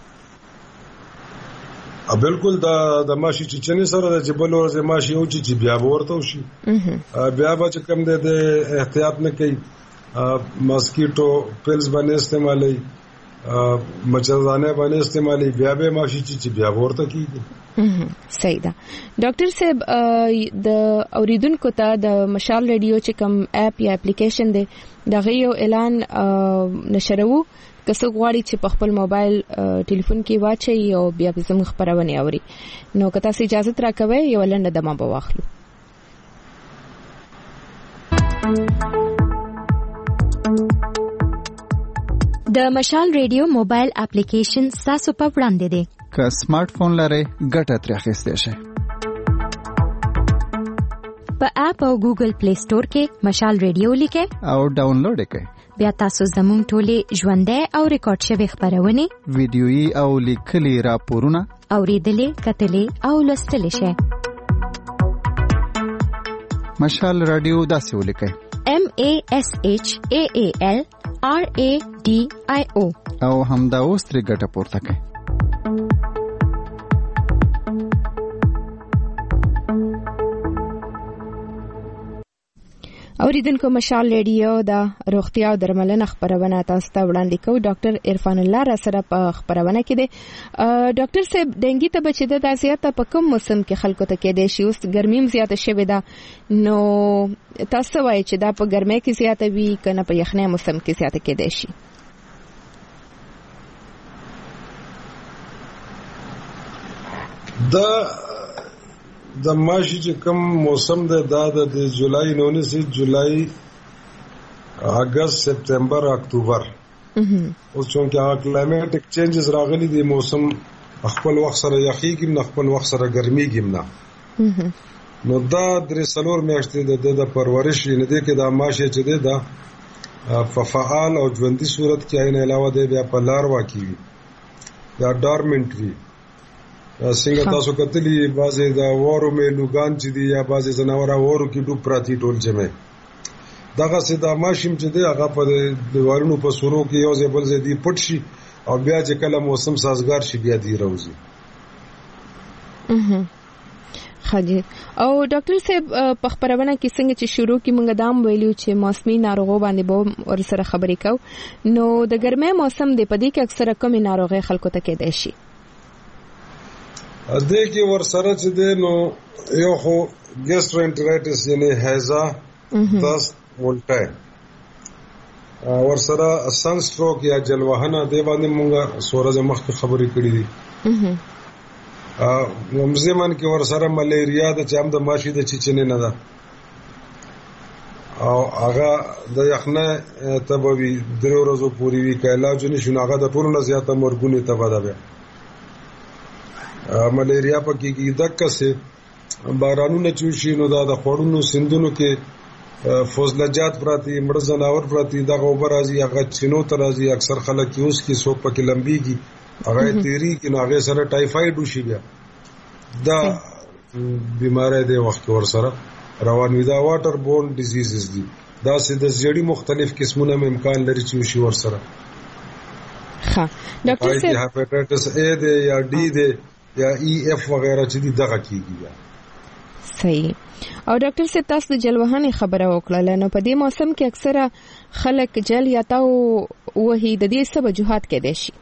ا بالکل دا د ماشي چچنې سره د جبل ورځ ماشي او چې بیا ورته وشي، بیا به چې کم د احتیاط نه کوي، ماسکیټو پیلز باندې استعمالي، مچردانه باندې استعمالي، بیا به ماشي چې بیا ورته کیږي. صحیح ده. ډاکټر صاحب د اوریدونکو ته د مشال ریډیو چې کوم اپ یا اپلیکیشن دی دغه یو اعلان نشرو، که څوک غواړي چې په خپل موبایل ټلیفون کې واچي او بیا به زموږ خبرونه اوري، نو که تاسو اجازه راکوي یو لنډه دمه به واخلو. د مشال ریډیو موبایل اپلیکیشن تاسو په وړاندې دی. که سمارټ فون لرئ ګټه ترې اخیستی شئ. په اپ او ګوګل پلی سٹور کې مشال ریډیو لیکئ او ډاونلوډ یې کړئ. بیا تاسو زموږ ټولې ژوندۍ او ریکارډ شوي خبرونه، ویډیويي او لیکلي راپورونه اوریدلې، کتلې او لوستلې شئ. مشال رادیو داسې ولیکئ: M A S H A A L R A D I O او همدا اوس ترې ګټه پورته کړئ. اوریدونکو مشال ریډیو دا روغتیا او درملنه خبرونه تاسو ته وړاندې کوي. ډاکټر عرفان الله را سره په خبرونه کې دی. ډاکټر صاحب ډنګي ته بچیده د زیاته په کوم موسم کې خلکو ته کې دی شي؟ اوس ګرمیم زیاته شوه ده، نو تاسو وایي چې دا په ګرمۍ کې زیاته وي کنه په یخنۍ موسم کې زیاته کې دی شي؟ دا د ماشي چې کوم موسم دی دا د جولای نونی سي جولای اگست سپتمبر اکتوبر، اوس چونکه هغه کلایمټک چینجز راغلي دي، موسم خپل وخت سره یخیږي نه خپل وخت سره ګرميږي نه، نو دا درې څلور میاشتې د پرورش نه دي کې دا ماشي چې دی دا په فعال او ژوندۍ صورت کې عین علاوه دی بیا په لاروا کې یا ډارمنټ وي. څنګه تاسو کتلی بعضې د وارو مې لوګان چې دي یا بعضې ځناور وارو کې ډوب پراتی ټول جمع، دغسې دا ماشیم چې دی هغه په دیوالونو په سورو کې یو ځای بل ځای دی پټ شي او بیا چې کله موسم سازګار شي بیا دی راوځي. خاجي او ډاکټر صاحب په خبرونه کې څنګه چې شروع کې موږ دام ویلو چې موسمي ناروغو باندې به ور سره خبرې کوو، نو د ګرمۍ موسم دی په دې کې اکثره کمې ناروغۍ خلکو ته کېدای شي. دې کې ور سره چې دی نو یو خو ګیسټرو انټرایټس یعنی هیزا دست الټه ور سره سن سټروک یا جلوهنه دی باندې مونږه سورج مخکې خبرې کړې دي ا ومزمن کې ور سره ملیریا د چام د ماشي د چچنه نه ده او هغه د یخنه تبوي درو ورځې پوری وی کایلا جنې شنو هغه د ټولو نه زیاته مرګونی تبا ده ملیریا پکې کې دکه سه بارانونه چوشي نو دا د خورونو سندونو کې فوزلجات پراتی مړ زناور پراتی دا غوبر ازي هغه چینو تر ازي اکثر خلک یوز کی سو پکې لمبيږي هغه تیری کې ناغه سره ټایفاید وشي بیا دا بیماری دی وخت ور سره روان وي دا واټر بورن ډیزیزز دي دا سه د زړی مختلف قسمونه امکان لري چې وشي ور سره ها ډاکټر صاحب هپاتایټس اے دی یا ډي دی یا ای اف وغیرہ چې دي دغه کیږي صحیح او ډاکټر صاحب تاسو د جلوهانې خبره وکړه نو په دې موسم کې اکثره خلک جل یا تاو وਹੀ د دې سبب وجوهات کې دي شي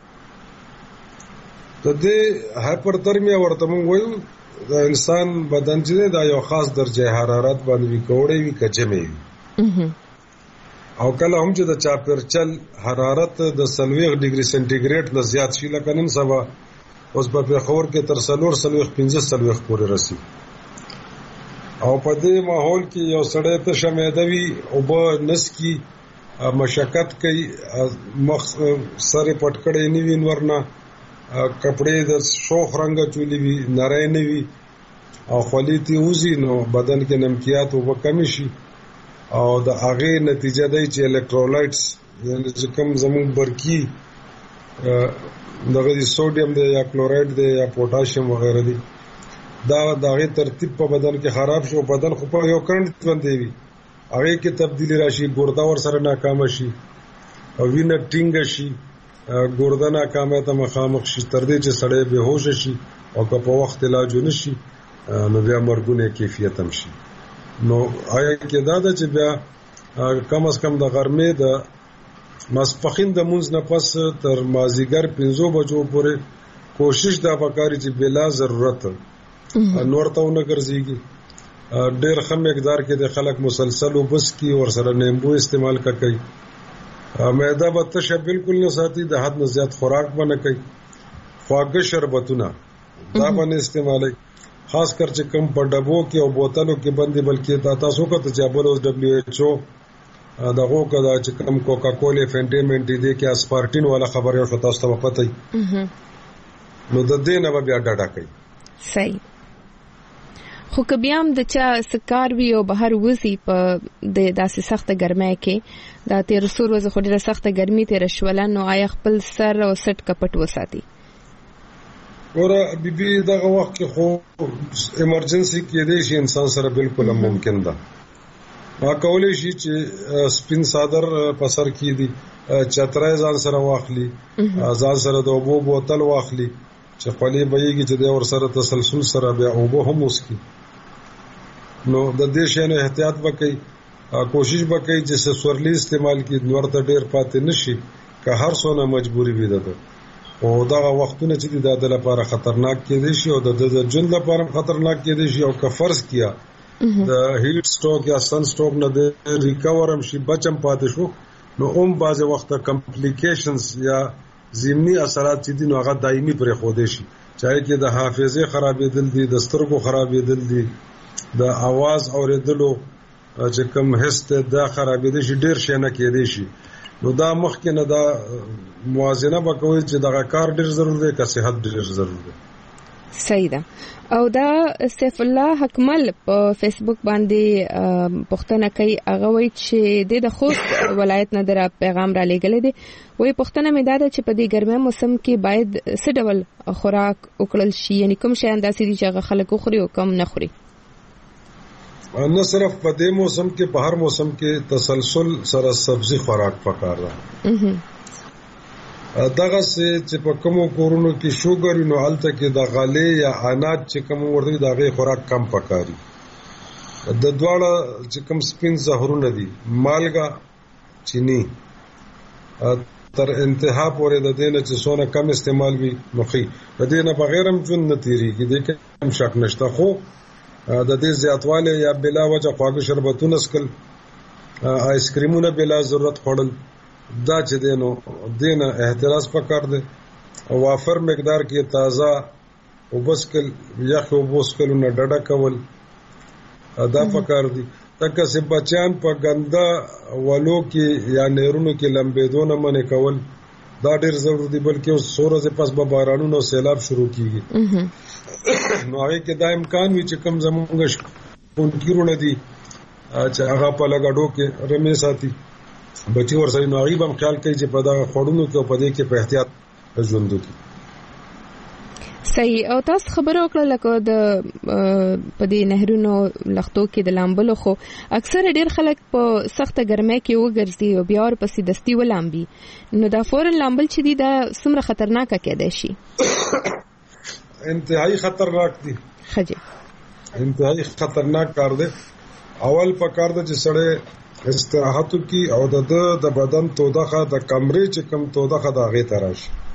د دې هایپرترمیا ورته موږ وایو د انسان بدن چې دا یو خاص درجه حرارت باندې کوړې وي کچمه وي او کله هم چې د چاپرچل حرارت د سلويغ ډیګري سنټیګریډ نه زیات شي لکه نن سبا اوس په خور کې تر سلور سلويغ پنځه سلويغ پورې رسي او په دې ماحول کې یو سړی ته شمیدوي او به نس کی مشقت کوي مخ سره پټ کړي نیوي ورنه کپڑے د شوخ رنگ چولی وی نری نه وی او خلیتی وزي نو بدن کې نمکیات او کم شي او د هغه نتیجه دی چې الکترولایټس یعنی چې کوم زمون برکی دغه سوډیم دی یا کلوراید دی یا پوتاشیم وغیرہ دی دا دغه ترتیب په بدن کې خراب شي او بدن خو په یو کرنٹ باندې وي هغه کې تبدیلی راشي ګردا ور سره ناکام شي او وینه ټینګ شي ګردا ناکامه ته مخامخ شي تر دې چې سړی به هوش شي او که په وخت علاج نشي نو بیا مرګونه کیفیت هم شي نو آیا کې دا د چې بیا کم از کم د غرمې د ماسپخین د مونږ نه پس تر مازیګر پنځو بجو پورې کوشش دا وکړي چې بلا ضرورت نور ته نه ګرځيږي ډېر کم مقدار کې د خلک مسلسل وبس کی او سره نیمبو استعمال کوي معده به تشه بالکل نه ساتي د حد نه زیات خوراک باندې کوي خواږه شربتونه دا باندې استعمالي خاص کر چې کم په ډبو کې او بوتلو کې باندې بلکې تاسو کو ته جابل او دبليو ایچ او دغه کدا چې کم کوکا کولا فینټیمنټ دي کې اسپارټین ولا خبره شو تاسو ته پته نو د دې نه بیا ډاډه کوي صحیح خو کبيام د چا سکار وی او بهر وزي په د داسې سخته ګرمۍ کې دا تیر سور وز خو ډیره سخته ګرمي تیر شولن نو آیا خپل سر او سټ کپټ وساتي ورا بيبي دغه وخت کې خو ایمرجنسي کې دی شي انسان سره بالکل ممکن ده ما کولای شي چې سپین صادر په سر کې دي چترای ځان سره واخلي ځان سره د اوبو بوتل واخلي چې خپلې بېږي چې د ور سره تسلسل سره بیا اوبو هم وسکي نو د دې شنه احتیاط وکړي کوشش وکړي چې سورلی استعمال کې نور ته ډیر پاتې نشي که هر څونه مجبوری وي ده او دا وختونه چې د لپاره خطرناک کېدي شي او د ژوند لپاره خطرناک کېدي شي او که فرض کیا د هیټ سټروک یا سن سټروک نه د ریکور هم شي بچم پاتې شو نو اوم بعض وخت کمپلیکیشنز یا ضمني اثرات چې دي نو هغه دایمي پرې خوده شي چاهي کې د حافظه خرابېدل دي د سترګو خرابېدل دي د आवाज اوریدلو چې کوم هسته دا خرابېدل شي ډیر شي نه کېدي شي نو دا مخکې نه دا موازنه وکوي چې دا کار ډیر ضروري دی که صحت ډیر ضروري دی صحیح ده او دا سیف الله حکمل په فیسبوک باندې پښتنه کوي هغه وایي چې د خوست ولایت نه در پیغام را لېږل دي وایي پښتنه مې دا ده چې په دې ګرمه موسم کې باید څه ډول خوراک وکړل شي یعنی کوم شی انداسې دي چې هغه خلک خوري او کم نه خوري نه صرف په دې موسم کې په هر موسم کې تسلسل سره سبزي خوراک پکار ده دغه چې په کومو کورونو کې شوګر نو حالت کې د غالې یا اناج چې کوم ورته دغه خوراک کم پکاري د دواړه چې کوم سپین زهرونه دي مالګه چینی تر انتها پورې د دینه چې سونه کم استعمال وي مخې د دینه بغیر هم جون نتیری کې د کم شک نشته خو د دې زیاتواله یا بلا وجه خواږه شربتونه اسکل آیس کریمونه بلا ضرورت خوړل دا چې دینو دینه احتراز پکار دی وافر مقدار کې تازه وبسکل یخ وبسکل نه ډډه کول دا پکار دي تکه چې بچان په ګنده ولو کې یا نهرونو کې لمبېدونه منې کول دا ډېر ضروري دی بلکې اوس سورزه پس به بارانونو سیلاب شروع کیږي نو هغه کې دا امکان وي چې کم زمونږ پونکیرونه دي چې هغه په لګړو کې رمې ساتي بچي ورسره نو هغه هم خیال کوي چې په دا خړونو کې په دې کې په احتیاط ژوند وکړي. صحیح. او تاسو خبره وکړه لکه د په دې نهرونو لختو کې د لامبلو خو اکثر ډېر خلک په سخته ګرمۍ کې وګرځي او بیا ورپسې دستي ولامبي نو دا فورن لامبل چې دی دا څومره خطرناک کېدای شي؟ انتهایی خطرناک دي. خجه انتهایی خطرناک کار دی. اول په کار د چې سړی استراحت کی او د د بدن تودخه د کمرې چې کم تودخه د هغه تراش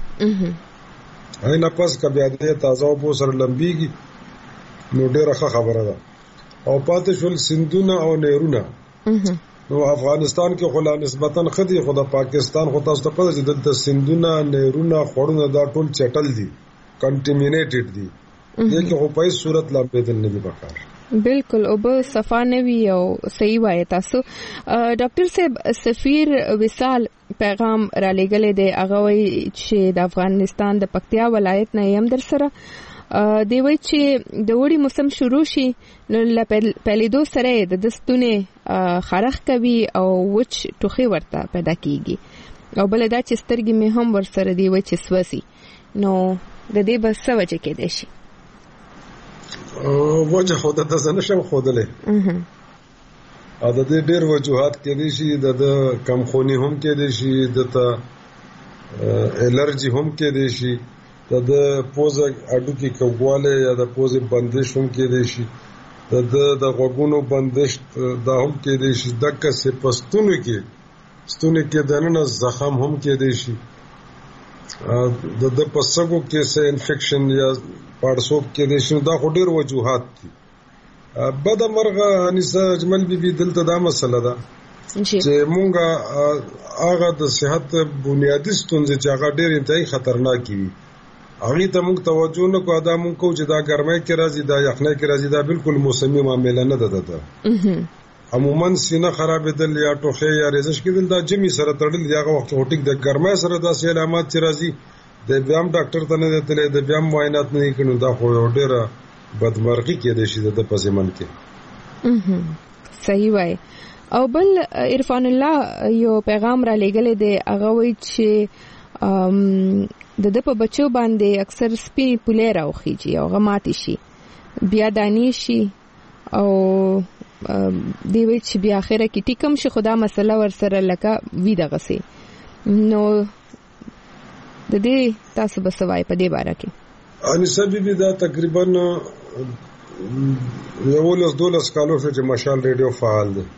اینه پس کبه د تازه او سره لمبيږي نو ډیره خبره ده. او پاتې شول سندونه او نهرونه نو افغانستان کې خلا نسبتا خدي خدا پاکستان خو تاسو ته پته چې د سندونه نهرونه خورونه دا ټول چټل دي کنټامینیټډ دي دغه خو په صورت لا بدل نه دي پکار. بالکل او به صفا نوي او صحیح وایي تاسو. ډاکټر صاحب سفیر وصال پیغام را لګلې دی هغه وایي چې د افغانستان د پکتیا ولایت نه یم در سره دی وایي چې د وړي موسم شروع شي نو پیلیدو سره د دستونه خارخ کوي او وچ ټوخي ورته پیدا کیږي او بل دا چې سترګې مې هم ور سره دی وایي چې سوسي نو د دې بس څه وجه کېدای شي؟ وجه خو د تاسو نشم خودلې ا د دې ډېر وجوهات کې دي شي د کم خونی هم کې دي شي د ته الرجی هم کې دي شي د پوزه اډو کې کوواله یا د پوزه بندش هم کې دي شي د د غوګونو بندش دا هم کې دي شي دغه څه پستونه کې ستونه کې دنه زخم هم کې دي شي د د پسګو کې څه انفیکشن یا پارسوب کې دي شي دا خو ډېر وجوهات دي. بد مرغه انسه اجمل بي بي دلته دا مسله ده چې مونږه هغه د صحت بنیادی ستونزې چې هغه ډېر انتهایی خطرناک وي هغه ته مونږ توجه نه کوو دا مونږ کو چې دا ګرمۍ کې راځي دا یخنۍ کې راځي دا بالکل موسمي معاملې نه ده ده عموما سینه خرابېدل یا ټوخی یا ریزش کېدل دا جمی سره تړل یا هغه وخت هټیک د ګرمۍ سره داسې علامات چې راځي د بیام ډاکټر ته نه دتلې د بیام معاینات نه کړي دا خو ډېره بدمرغي کېدای شي د پسې من کې. صحیح وای. او بل عرفان الله یو پیغام را لګلې دی هغه وایي چې د د په بچو باندې اکثر سپینې پولې راوخیږي او غماتي شي بیا دانی شي او دی وایي چې بیا اخره کې ټیکم شي خدا مسله ورسره لکه وی دغه سي نو د دې تاسو به سوای په دې باره کې؟ انسه بي دا تقریبا یو لس دولس کالو چې مشال ریډیو فعال دی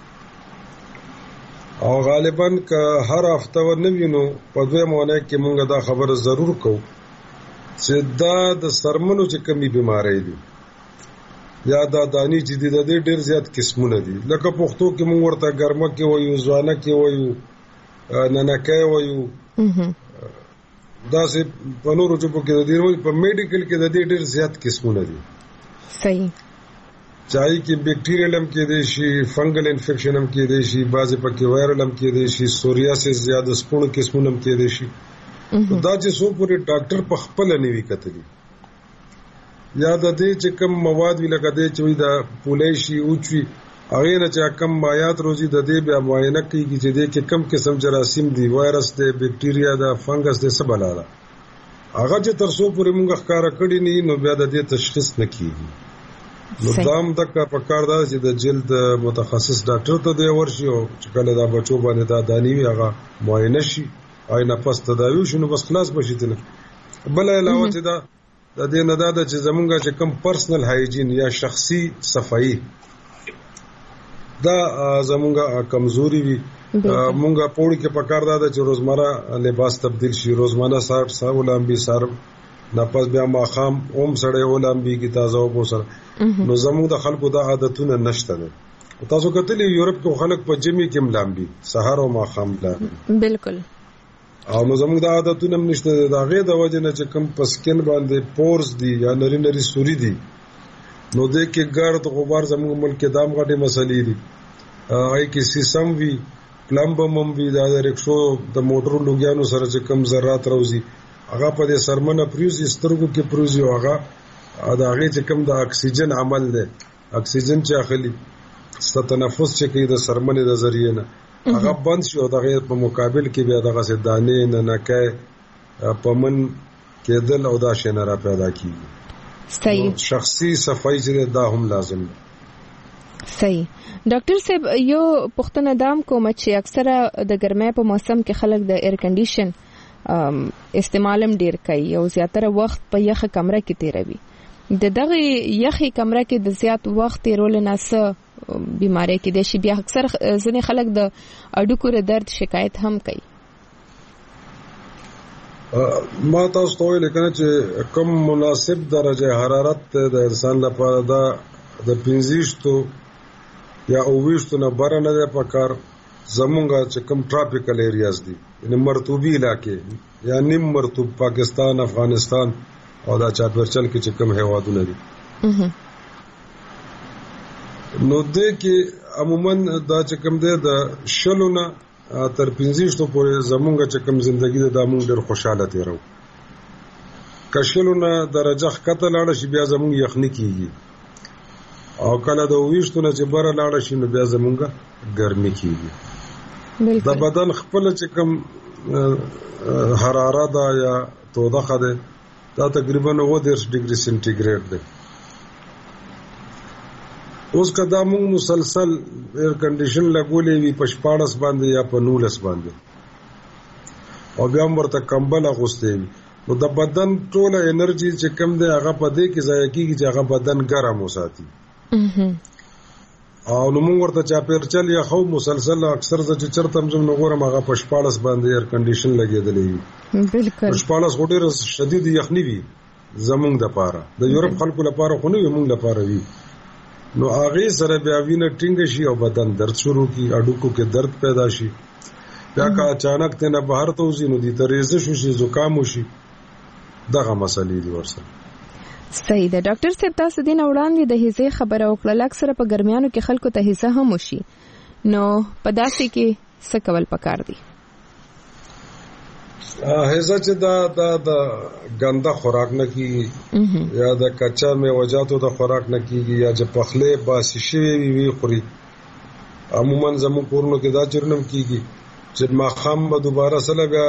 او غالبا که هر هفته و نوینو په دوه مونه کې مونږ دا خبره ضرور کوو چې دا د سرمنو چې کمی بیماری دي یا دا دانی چې د دې ډېر زیات قسمونه دي لکه پښتو کې مونږ ورته ګرمه کې وایو ځوانه کې وایو ننکه وایو دا سه په نورو ژبو کې د دې په میډیکل کې د دې ډېر زیات قسمونه دي. صحیح. چای کې بیکټیریل هم کې دي شي فنګل انفیکشن هم کې دي شي بعضې پکې وایرل هم کې دي شي سوریاسس زیاده سپونو قسمونه هم کې دي شي دا چې څو پورې ډاکټر په خپل نه وی کتلی یا د دې چې کم مواد وی لګا دي چې دا پولې شي او چې هغه نه چې کم مایات روزي د دې بیا معاینه کوي چې دې کې کم قسم جراثیم دي وایرس دي بیکټیریا دا فنګس دي څه بلاله هغه چې تر څو پورې موږ ښکارا کړی نه نو بیا د دې تشخیص نه کیږي. نو دام دک په کار دا چې د جلد متخصص ډاکټر ته دی ورشي او چې کله دا بچو باندې دا دانی وي هغه معاینه شي آینه پس تداوی شنو بس خلاص بشي تل بل علاوه چې دا د دې نه دا چې زمونږه چې کم پرسنل هایجین یا شخصي صفائی دا زمونږه کمزوري وي مونږه پوری کې په کار دا چې روزمره لباس تبدیل شي روزمانه سار ساولام به سار نه پس بیا ماښام اوم سړی ولامبېږي تازه اوبو سره. نو زموږ د خلکو دا عادتونه نشته دی. تاسو کتلی یورپ کې خلک په جمی کې ملامبي سحر او ماښام لامبي بالکل. او نو زموږ د عادتونه نشته دی. د هغې د وجې نه چې کوم په سکن باندې پورز دي یا نری نری سوري دي نو دې کې ګرد غبار زموږ ملک کې دام غټې مسلې دي. هغې کې سیسم وي پلمب هم وي دا د رکشو د موټرو لوګیانو سره چې کوم ذرات راوځي هغه په دې سرمنه پریوزي سترګو کې پریوزي او هغه د هغې چې کوم د اکسیجن عمل دی اکسیجن چې اخلي ستنفس چې کوي د سرمنې د ذریعې نه هغه بند شي او د هغې په مقابل کې بیا دغسې دانې ننکۍ پمن کېدل او دا شی نه را پیدا کېږي. صحیح. شخصي صفایي چې دا هم لازم دی. صحیح. ډاکټر صاحب یو پوښتنه دام کوم چې اکثره د ګرمۍ په موسم کې خلک د ایر کنډیشن استعمالم ډیر کوي او زیاتره وخت په یخه کمره کې تیروي. د دغه یخه کمره کې د زیات وخت تیرول نه څه بیماری کې د شي بیا اکثر ځینې خلک د اډوکو درد شکایت هم کوي. ما تاسو ته ویل کنه چې کم مناسب درجه حرارت د انسان لپاره دا د پنځه یا اوویشتو نه بره نه دی پکار. زمونږه چې کوم ټراپیکل ایریاز دي یعنی مرطوبي علاقې یا نیم مرطوب پاکستان افغانستان او دا چاپیرچل کې چې کوم هیوادونه دي نو دې کې عموما دا چې کوم دی د شلو نه تر پنځه پورې زمونږه چې کوم ژوندۍ ده دا موږ ډېر خوشاله تیرو. که شلو نه درجه ښکته لاړه شي بیا زمونږ یخني کېږي او کله د اوویشتو نه چې بره لاړه شي نو بیا زمونږه ګرمي کېږي. د بدن خپل چې کوم حراره ده یا تودوخه ده دا تقریبا اووه دېرش ډیګري سنټیګریډ ده. اوس که دا موږ مسلسل ایر کنډیشن لګولې وي په شپاړس باندې یا په نولس باندې او بیا هم ورته کمبل اغوستی وي نو د بدن ټوله انرژي چې کم دی هغه په دې کې ضایع کېږي چې هغه بدن ګرم وساتي. او نو موږ ورته چاپیرچل یا خو مسلسل اکثر زه چې چېرته هم ځم نو ګورم هغه په شپاړس باندې ایر کنډیشن لګېدلی وي. بالکل شپاړس خو ډېره شدید یخني وي زموږ دپاره، د یورپ خلکو لپاره خو نه وي، موږ لپاره وي. نو هغې سره بیا وینه ټینګه شي او بدن درد شروع کړي، اډوکو کې درد پیدا شي. بیا که اچانک ته نه بهر ته وځي نو دې ته ریزش وشي، زکام وشي، دغه مسلې دي ورسره. صحیح ده. ډاکټر صاحب تاسو دې نه وړاندې د هیزې خبره وکړه، اکثره په ګرمیانو کې خلکو ته هیزه هم وشي، نو په داسې کې څه کول پکار دي؟ هیزه چې دا دا د ګنده خوراک نه کېږي یا د کچا میوجاتو د خوراک نه کېږي یا چې پخلی باسي شوي وي وی خوري. عموما زموږ کورونو کې دا جرم کېږي چې ماښام به دوباره سله بیا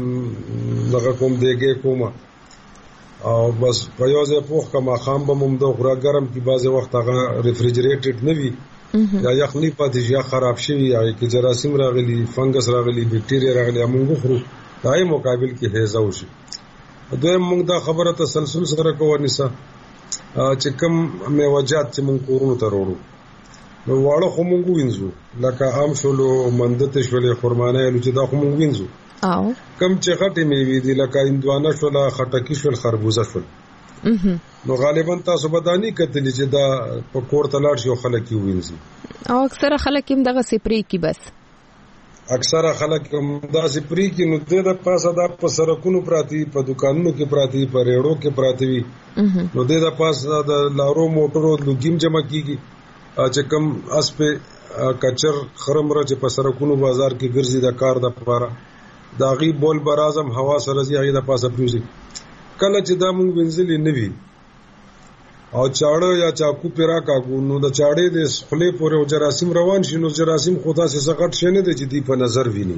دغه کوم دیګې کومه او بس په یو ځای پوخ که ماښام به مو د خوراک ګرم کړي، بعضې وخت هغه ریفریجریټډ نه وي یا یخني پاتې شي یا خراب شوي، هغې کې جراثیم راغلي، فنګس راغلي، بیکټیریا راغلي، موږ وخورو، د هغې مقابل کې هیزه وشي. دویم موږ دا خبره تسلسل سره کوو نیسه چې کوم میوجات چې موږ کورونو ته راوړو نو واړه خو موږ وینځو، لکه ام شولو، مندتې شولې، خرمانۍ الو چې دا خو موږ وینځو. کم چې غټې میوې دي لکه هندوانه شوله، خټکي شول، خربوزه شول، نو غالبا تاسو به دا نه کتلي چې دا په کور ته لاړ شي او خلک یې ووینځي. او اکثره خلک یې دغسې پرېږدي، بس اکثره خلک داسې پرېږدي. نو دې د پاسه دا په سړکونو پراته وي، په دوکانونو کې پراته وي، په ریړو کې پراته وي، نو دې د پاسه د لارو موټرو لوګي جمع کېږي چې کوم اسپې کچر خرمره چې په سړکونو بازار کې ګرځي د کار دپاره، د هغې بول برازم هوا سره ځي، هغې د پاسه پرېوځي. کله چې دا مونږ وینځلې نه وي او چاړه یا چاقو پرې راکاږو نو د چاړې د خولې پورې او جراثیم روان شي، نو جراثیم خو داسې څه غټ شی نه دی چې دوی په نظر ویني،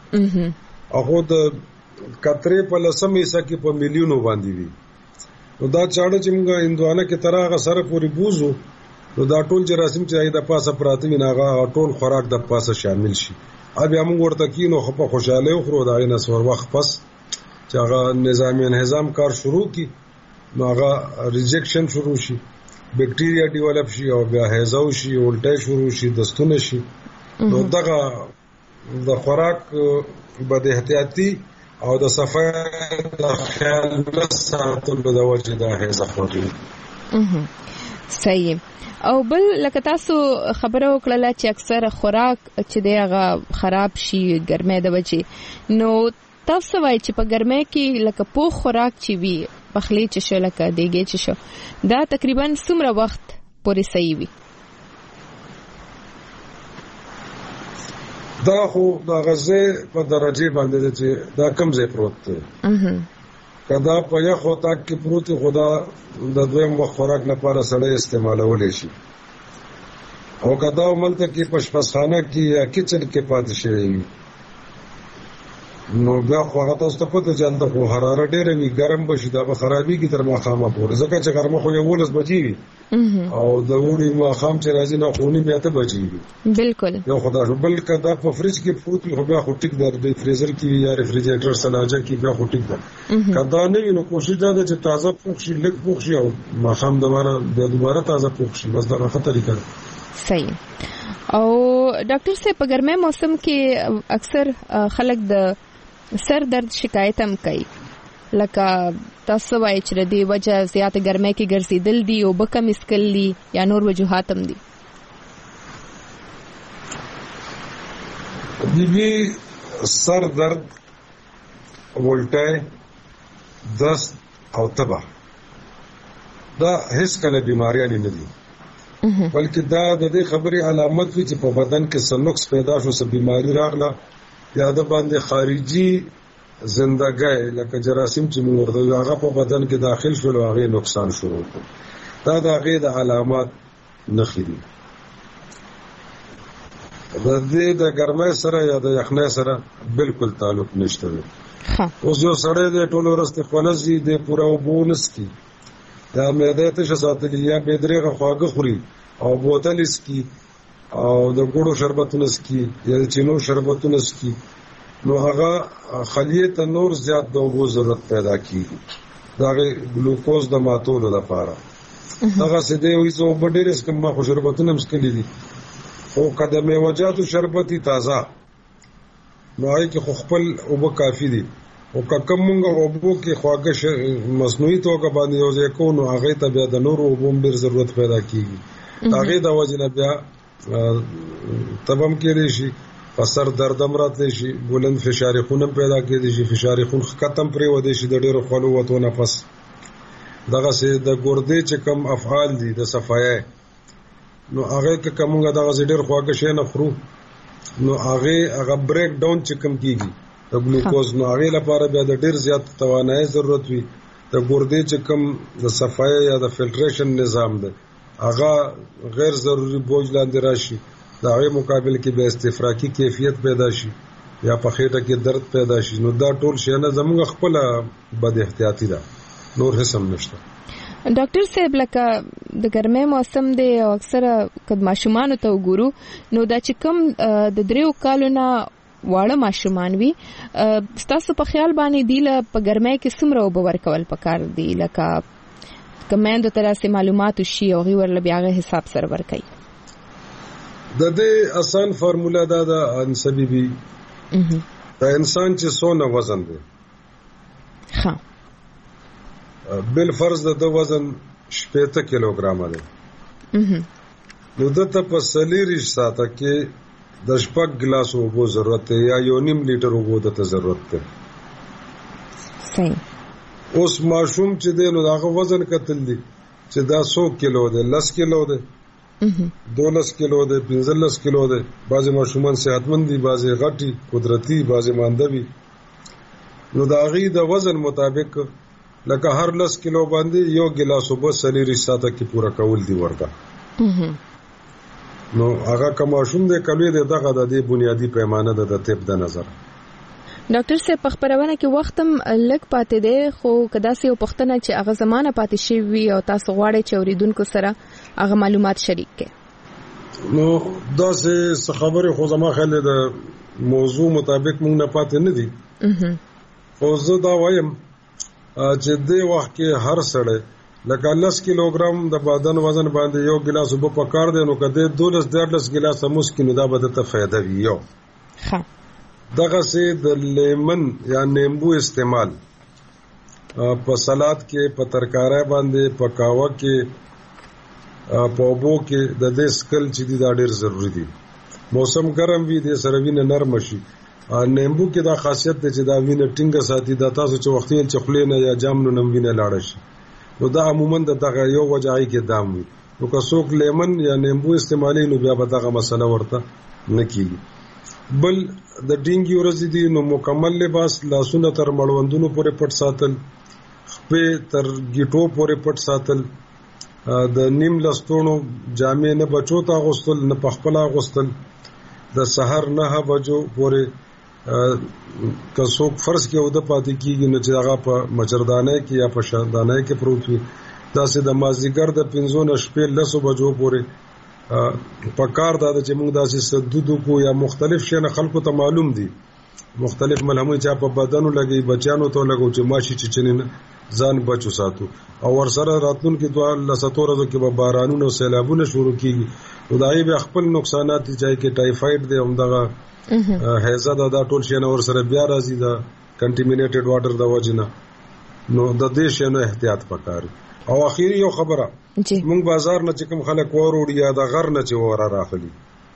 هغو د کترې په لسم حصه کې په میلیونو باندې وي. نو دا چاړه چې مونږ هندوانه کې تر هغه سره پورې بوزو نو دا ټول جراثیم چې هغې د پاسه پراته وي نو هغه ټول خوراک د پاسه شامل شي. بیا موږ ورته کینو خو په خوشحالۍ وخورو، د هغې نه څور وخت پس چې هغه نظام انهضام کار شروع کړي نو هغه ریجیکشن شروع شي، بیکټیریا ډیولپ شي او بیا هیزه وشي، الټۍ شروع شي، دستونه شي. نو دغه د خوراک بد احتیاطي او د صفای د خیال ساتلو د وجې د هیزه خوري. صحیح. او بل لکه تاسو خبره وکړه چې اکثر خوراک چې دی هغه خراب شي ګرمۍ د وجې، نو تاسو وایي چې په ګرمۍ کې لکه پوخ خوراک چې وي پخلی چې شو لکه دیګې چې شو دا تقریبا څومره وخت پورې صحیح وي؟ دا خو د غذا په درجه باندې چې دا کم ځای پروت دی. کدا په یو خوراک کې پروت خدا د دویم وخت خوراک لپاره سړی استعمالولی شي، او کدا عملته کې پشپسخانه کې یا کچن کې پاتې شوی وي نو بیا خو هغه تاسو ته پته چې د حرارت ډېره وي، ګرم به شي، دا به خرابېږي تر ماښامه پورې، ځکه چې غرمه خو یولس بجې وي او د اوړي ماښام چې راځي نو خو نیم اته بجې وي. بالکل یو خدا شو. بل که دا په فریج کې پروت وي خو بیا خو ټیک ده، د فریزر کې وي یا ریفریجریټر سلاجه کې بیا خو ټیک ده. که دا نه وي نو کوشش دا ده چې تازه پوخ شي، لږ پوخ شي او ماښام دوباره بیا دوباره تازه پوخ شي. بس دا ښه طریقه ده. صحیح. او ډاکټر صاحب په ګرمۍ موسم کې اکثر خلک د سر درد شکایت هم کوي، لکه تاسو وایي چې د دې وجه زیاته ګرمۍ کې ګرځېدل دي او اوبه کم څښل دي یا نور وجوهات هم دي؟ بیبي سر درد، ولټۍ، دست او تبه دا هیڅ کله بیماریان نه دي، بلکې دا د دې خبرې علامت وي چې په بدن کې څه نقص پیدا شو، څه بیماری راغله یا د باندې خارجي زندګۍ لکه جراثیم چې موږ ورته وایو هغه په بدن کې داخل شول او هغه نقصان شروع کړ. دا د هغې د علامات نښې دي. د دې د ګرمۍ سره یا د یخنۍ سره بالکل تعلق نشته دی. اوس یو سړی دی ټول ورځ ته خولځي دی پوره اوبه ونڅکي، یا معده یې تشه ساتلي یا بې درېغه خواږه خوري او بوتل یې څکي او د ګوړو شربتونه څکي یا د چینو شربتونه څکي، نو هغه خلیې ته نور زیات د اوبو ضرورت پیدا کېږي د هغې ګلوکوز د ماتولو لپاره. دغسې دی وایي زه اوبه ډېرې څکم، ما خو شربتونه هم څکلي دي، خو که د میوه‌جاتو شربت وي تازه نو هغې کې خو خپل اوبه کافي دي، او که کم مونږ اوبو کې خواږه مصنوعي توګه باندې یو ځای کوو نو هغې ته بیا د نورو اوبو هم ډېر ضرورت پیدا کېږي. د هغې د وجې نه بیا تبه هم کېدی شي، په سر درد هم راتلی شي، بلند فشار خون هم پیدا کېدی شي، فشار خون ښکته هم پرېوتی شي د ډېرو خوړو وتو نه پس. دغسې د ګردې چې کم افعال دي د صفایۍ نو هغې که که مونږ دغسې ډېر خواږه شی نه خورو نو هغې هغه بریک ډاون چې کم کېږي د ګلوکوز، نو هغې لپاره بیا د ډېر زیات توانایي ضرورت وي. د ګردې چې کم د صفایۍ یا د فلټریشن نظام دی هغه غیر ضروري بوج لاندې راشي، د هغې مقابل کې بیا استفراقي کیفیت پیدا شي یا په خېټه کې درد پیدا شي. نو دا ټول شیانه زموږ خپله بد احتیاطي ده، نور هېڅ هم نشته. ډاکټر صاحب لکه د ګرمۍ موسم دی او اکثره که ماشومانو ته وګورو نو دا چې کوم د دریو کالو نه واړه ماشومان وي، ستاسو په خیال باندې دی له په ګرمۍ کې څومره اوبه ورکول پکار دي؟ لکه که میندو ته داسې معلومات وشي او هغوی ورله بیا هغه حساب سره ورکوي. د دې اسان فارموله دا ده انسه بیبي، د انسان چې څونه وزن دی بالفرض د ده وزن شپېته کیلوګرامه دی، نو ده ته په څلېرویشت ساعته کې د شپږ ګلاسو اوبو ضرورت دی یا یو نیم لیټر اوبو ده ته ضرورت دی. اوس ماشوم چې دی نو د هغه وزن کتل دی چې دا څو کیلو دی، لس کیلو دی، دولس کیلو دی، پنځلس کیلو دی. بعضې ماشومان صحتمند دي، بعضې غټي قدرتي، بعضې مانده وي. نو د هغې د وزن مطابق لکه هر لس کیلو باندې یو ګلاس اوبه څلېرویشت ساعته کې پوره کول دي ورته. نو هغه که ماشوم دی که لوی دی دغه د دې بنیادي پیمانه ده د طب د نظر. ډاکټر صاحب په خپرونه کې وخت هم لږ پاتې دی، خو که داسې یو پوښتنه چې هغه زمانه پاتې شوي وي او تاسو غواړئ چې اورېدونکو سره هغه معلومات شریک کړئ. نو داسې څه خبرې خو زما خیال دی د موضوع مطابق موږ نه پاتې نه دي، خو زه دا وایم چې دې وخت کې هر سړی لکه لس کیلوګرام د بدن وزن باندې یو ګلاس اوبه پکار دی، نو که دې دولس دیارلس ګلاسه موسکي نو دا به درته فایده وي. یو دغه سي د لیمن یا نیمبو استعمال په سلاد کې، په ترکارۍ باندې، په کاوه کې، په اوبو کې د دې سکل چې دی دا ډېر ضروری دی. موسم ګرم وي د سره وینه نرم شي. نیمبو کې دا خاصیت دی چې دا وینه ټینګه ساتي. دا تاسو چې وختي چې خولې نه یا جام نه وینه لاړه شي، نو دا عموما د دغه یو وجهي کې دام وي. نو که څوک لیمن یا نیمبو استعمالي نو بیا به دغه مسله ورته نه کیږي. بل د ډینګي ورځې دي نو مکمل لباس، لاسونه تر مړوندونو پورې پټ ساتل، خپې تر ګیټو پورې پټ ساتل، د نیم لستونو جامې نه بچو ته اغوستل، نه په خپل اغوستل، د سحر نه بجو پورې که څوک فرض کې اوده پاتې کیږي نو چې هغه په مچردانه کې یا په شاندانه کې پروت وي، داسې د مازدیګر د پنځو نه شپې لسو بجو پورې په کار دا چې موږ داسې سدودو کو یا مختلف شیان خلکو ته معلوم دي، مختلف ملهمونه چې په بدنو لګي، بچیانو ته لګو چې ماشي چې چنین ځان بچو ساتو. او ورسره راتلونکي دوه لساتو ورځو کې به بارانونه او سیلابونه شروع کیږي، نو دا یې به خپل نقصانات دي، چې کې ټایفاید دی، همدغه هیزه دا ټول شیان ورسره بیا راځي د کنټیمینیټډ واټر د وجنه. نو د دې شیانو احتیاط پکار. او اخیری یو خبره، مونږ بازار نه چې کوم خلک وروړي یا د غر نه چې وره راخلي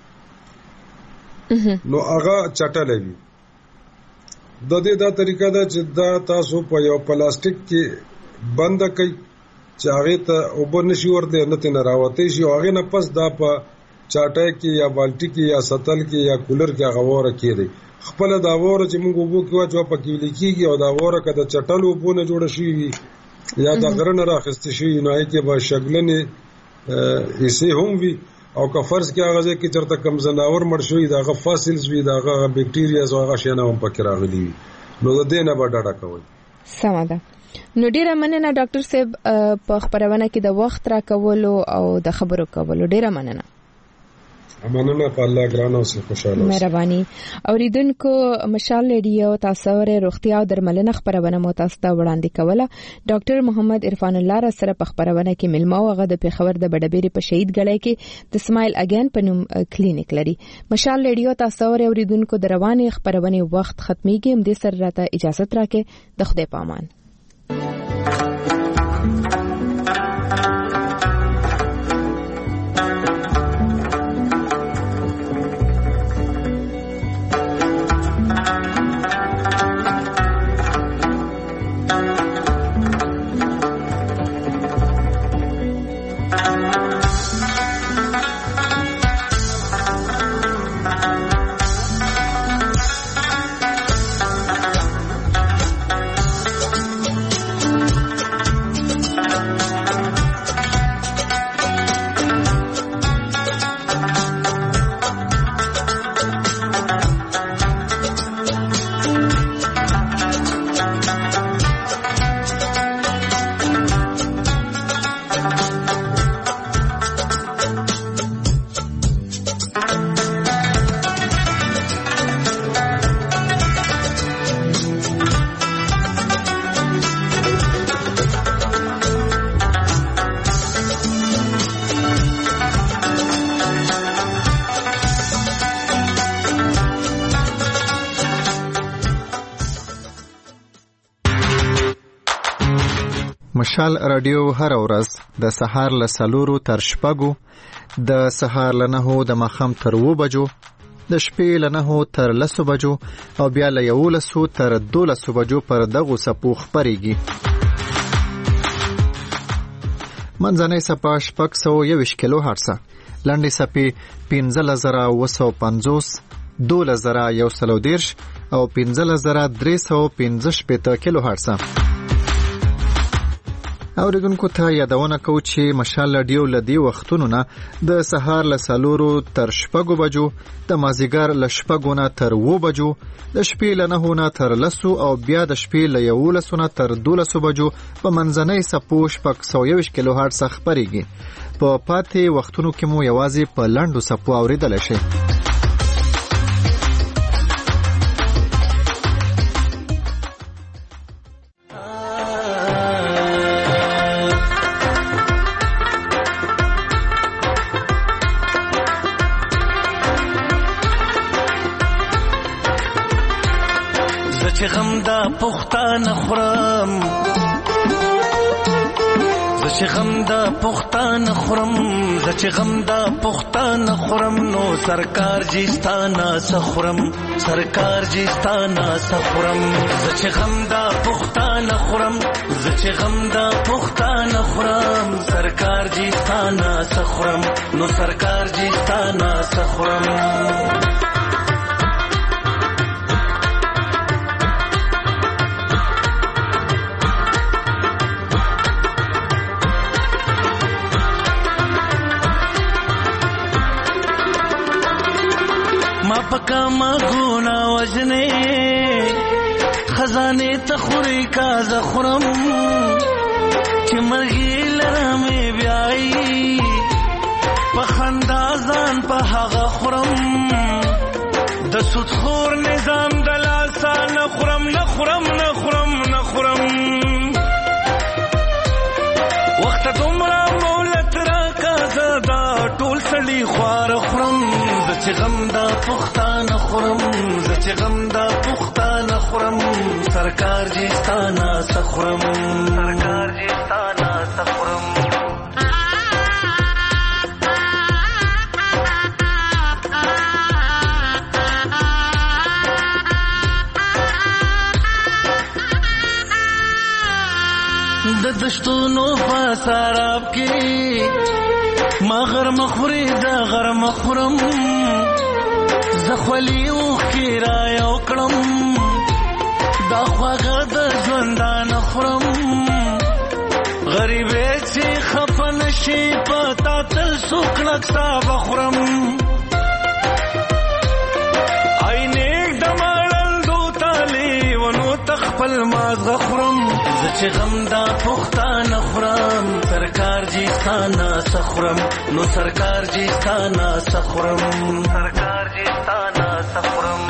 نو هغه چټلې وي. د دې دا طریقه ده چې دا تاسو په یو پلاستیک کې بند کړئ چې هغه ته اوبه نشي ورته نه تنه راوته شي، او هغه نه پس دا په چاټای کې یا بالټي کې یا سطل کې یا کولر کې هغه وره کېږي. خپل دا وره چې موږ وبو کې واچو په کې لیکيږي، او دا وره کده چټلو بونه جوړ شي یا دا غرن راخسته شي، نو هي کې به شګلنې ایسه هم وي. او که فرض کې هغه کې چرته کم زناور مړ شوی، دا غ فاسلز وي، دا غ بکټیریاز او هغه شنه هم پکې راغلي وي، نو د دې نه به ډاډه کوي. سمه ده. نو ډیره مننه ډاکټر صاحب په خبرونه کې د وخت را کولو او د خبرو کولو. ډیره مننه. مننه په الله ګران او خوشاله. مهرباني. اوریدونکو، مشال ریډیو تاسو ورې روغتیا او درملنه خبرونه مو تاسو ته وړاندې کوله. ډاکټر محمد عرفان الله را سره په خبرونه کې ملما او غد په خبر د بډبېری په شهید غړې کې د سمایل اگین په نوم کلینیک لري. مشال ریډیو تاسو ورې اوریدونکو، د رواني خبرونه وخت ختميږي، هم دې سره راته اجازه راکې. د خدای پامان. مشال رادیو هر ورځ د سهار له سلورو تر شپږو، د سهار له نهو د ماښام تر اوو بجو، د شپې له نهو تر لسو بجو، او بیا له یولسو تر دولسو بجو پر دغو څپو خپرېږي. منځنۍ څپه شپږ سوه یوویشت کیلو هرڅه، لنډې څپې پنځلس زره اوه سوه پنځوس، دولس زره یو سل او دېرش او پنځلس زره درې سوه پنځه شپېته کیلو هرڅه. اوریدونکو ته یادونه کوو چې مشال رادیو له دې وختونو نه د سهار له څلورو تر شپږو بجو، د مازدیګر له شپږو نه تر اوو بجو، د شپې له نهو نه تر لسو او بیا د شپې له یولسو نه تر دولسو بجو په منځنۍ څپو شپږ سوه یوویشت کیلو هرڅه خپرېږي. په پاتې وختونو کې مو یوازې په لنډو څپو اورېدلی شئ. چې غم دا پښتانه خورم زه چې غم دا پښتانه خورم زه چې غم دا پښتانه خورم نو سرکار جی ستانه سخورم سرکار جی ستانه سخورم زه چې غم دا پښتانه خورم زه چې غم دا پښتانه خورم سرکار جی ستانه سخورم نو سرکار جی ستانه سخورم ما پکا ما گونا وجنے خزانے تخوری کا زخرم چې مرغی لرمې بیاي پخندازان په هغه خورم د سود خور نظام د لاسا نخورم نخورم نخورم نخورم وخت دومره مولت را کا زدا ټول سړي خوار خورم چې غم دا پښتانه خورم زه چې غم دا پښتانه خورم سرکار جی ستانه سخورم سرکار جی ستانه سخورم د دشتونو په سراب کې ما غرم خوري دا غرم خورم زخولی اوخ کی را یو کړم دا خواږه د ژوندان خورم غریبې چې خفن شي پتا تل سوک لکسا بخورم عینیک د مړل دو تالی ونو تخپل مازغه خورم زه چې غم دا پښتانه خورم سرکار جی ستانه سخورم نو سرکار جی ستانه سخورم سرکار جی ستانه سخورم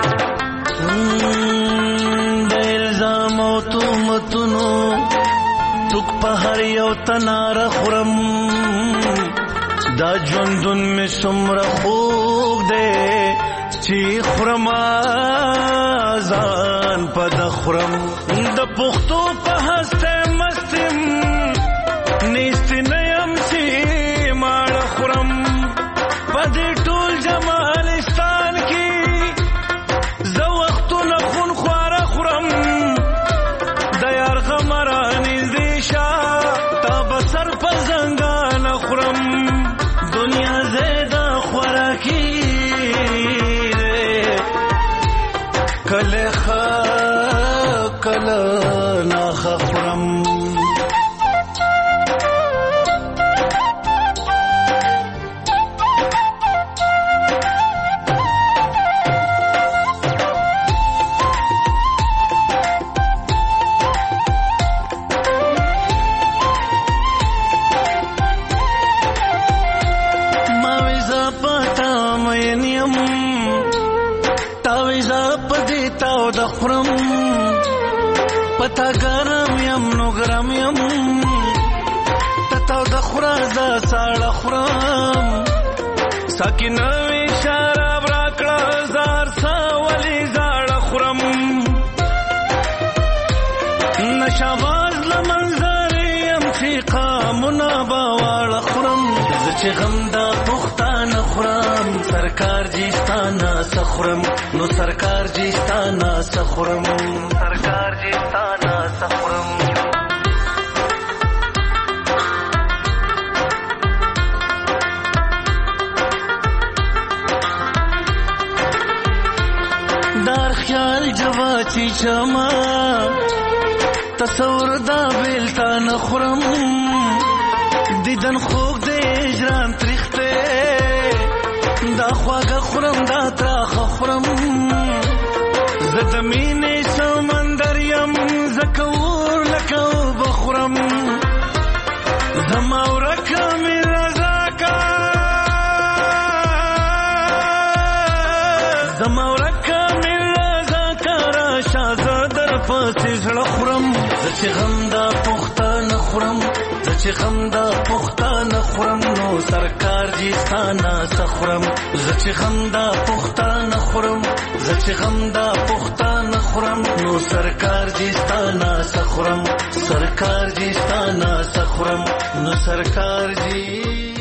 د الزام او تهمتونو توک په هر یو تنار خورم دا ژوندون مې څومره خوږ دی چې خورم ځان په د خورم د پښتو په هسته مستم نیست نیم چې ماړه خورم په دې ټول جمالستان کې زه وختونه خون خواره خورم د یار غمره نږدې شه تا به سر په زنګانه خورم دنیا زیده خوراکي کله ښه کله ناښه خورم د خورم پتا ګرم یم نو ګرم یم تتاو د خورا ز ساړه خورم ساکي نوې شراب راکړه زار ساولي زاړه خورم نشاواز لمنظر یم چې قامونه باواړه خورم زه چې غم دا پښتانه خورم سرکار جی ستانه سخورم نو سرکار جی ستانه سخورم سرکار جی ستانه سخورم دار خیال جوا چی چما تصور دا بیلتا نخورم دیدن خوک دے اجران تریختے دا خواږه خورم دا تراخه خورم زه د مینې سمندر یم زکه اور لکه اوبه خورم زما ورکه مې رضاکه زما ورکه مې رضاکه راشه زه در پسې زړه خورم زه چې غم دا پښتانه خورم زه چې غم دا پښتانه خورم نو سرکار جی ستانه سخورم زه چې غم دا پښتانه خورم زچ غم دا پختان خورم نو سرکار جی ستانا سخورم سرکار جی ستانا سخورم نو سرکار جی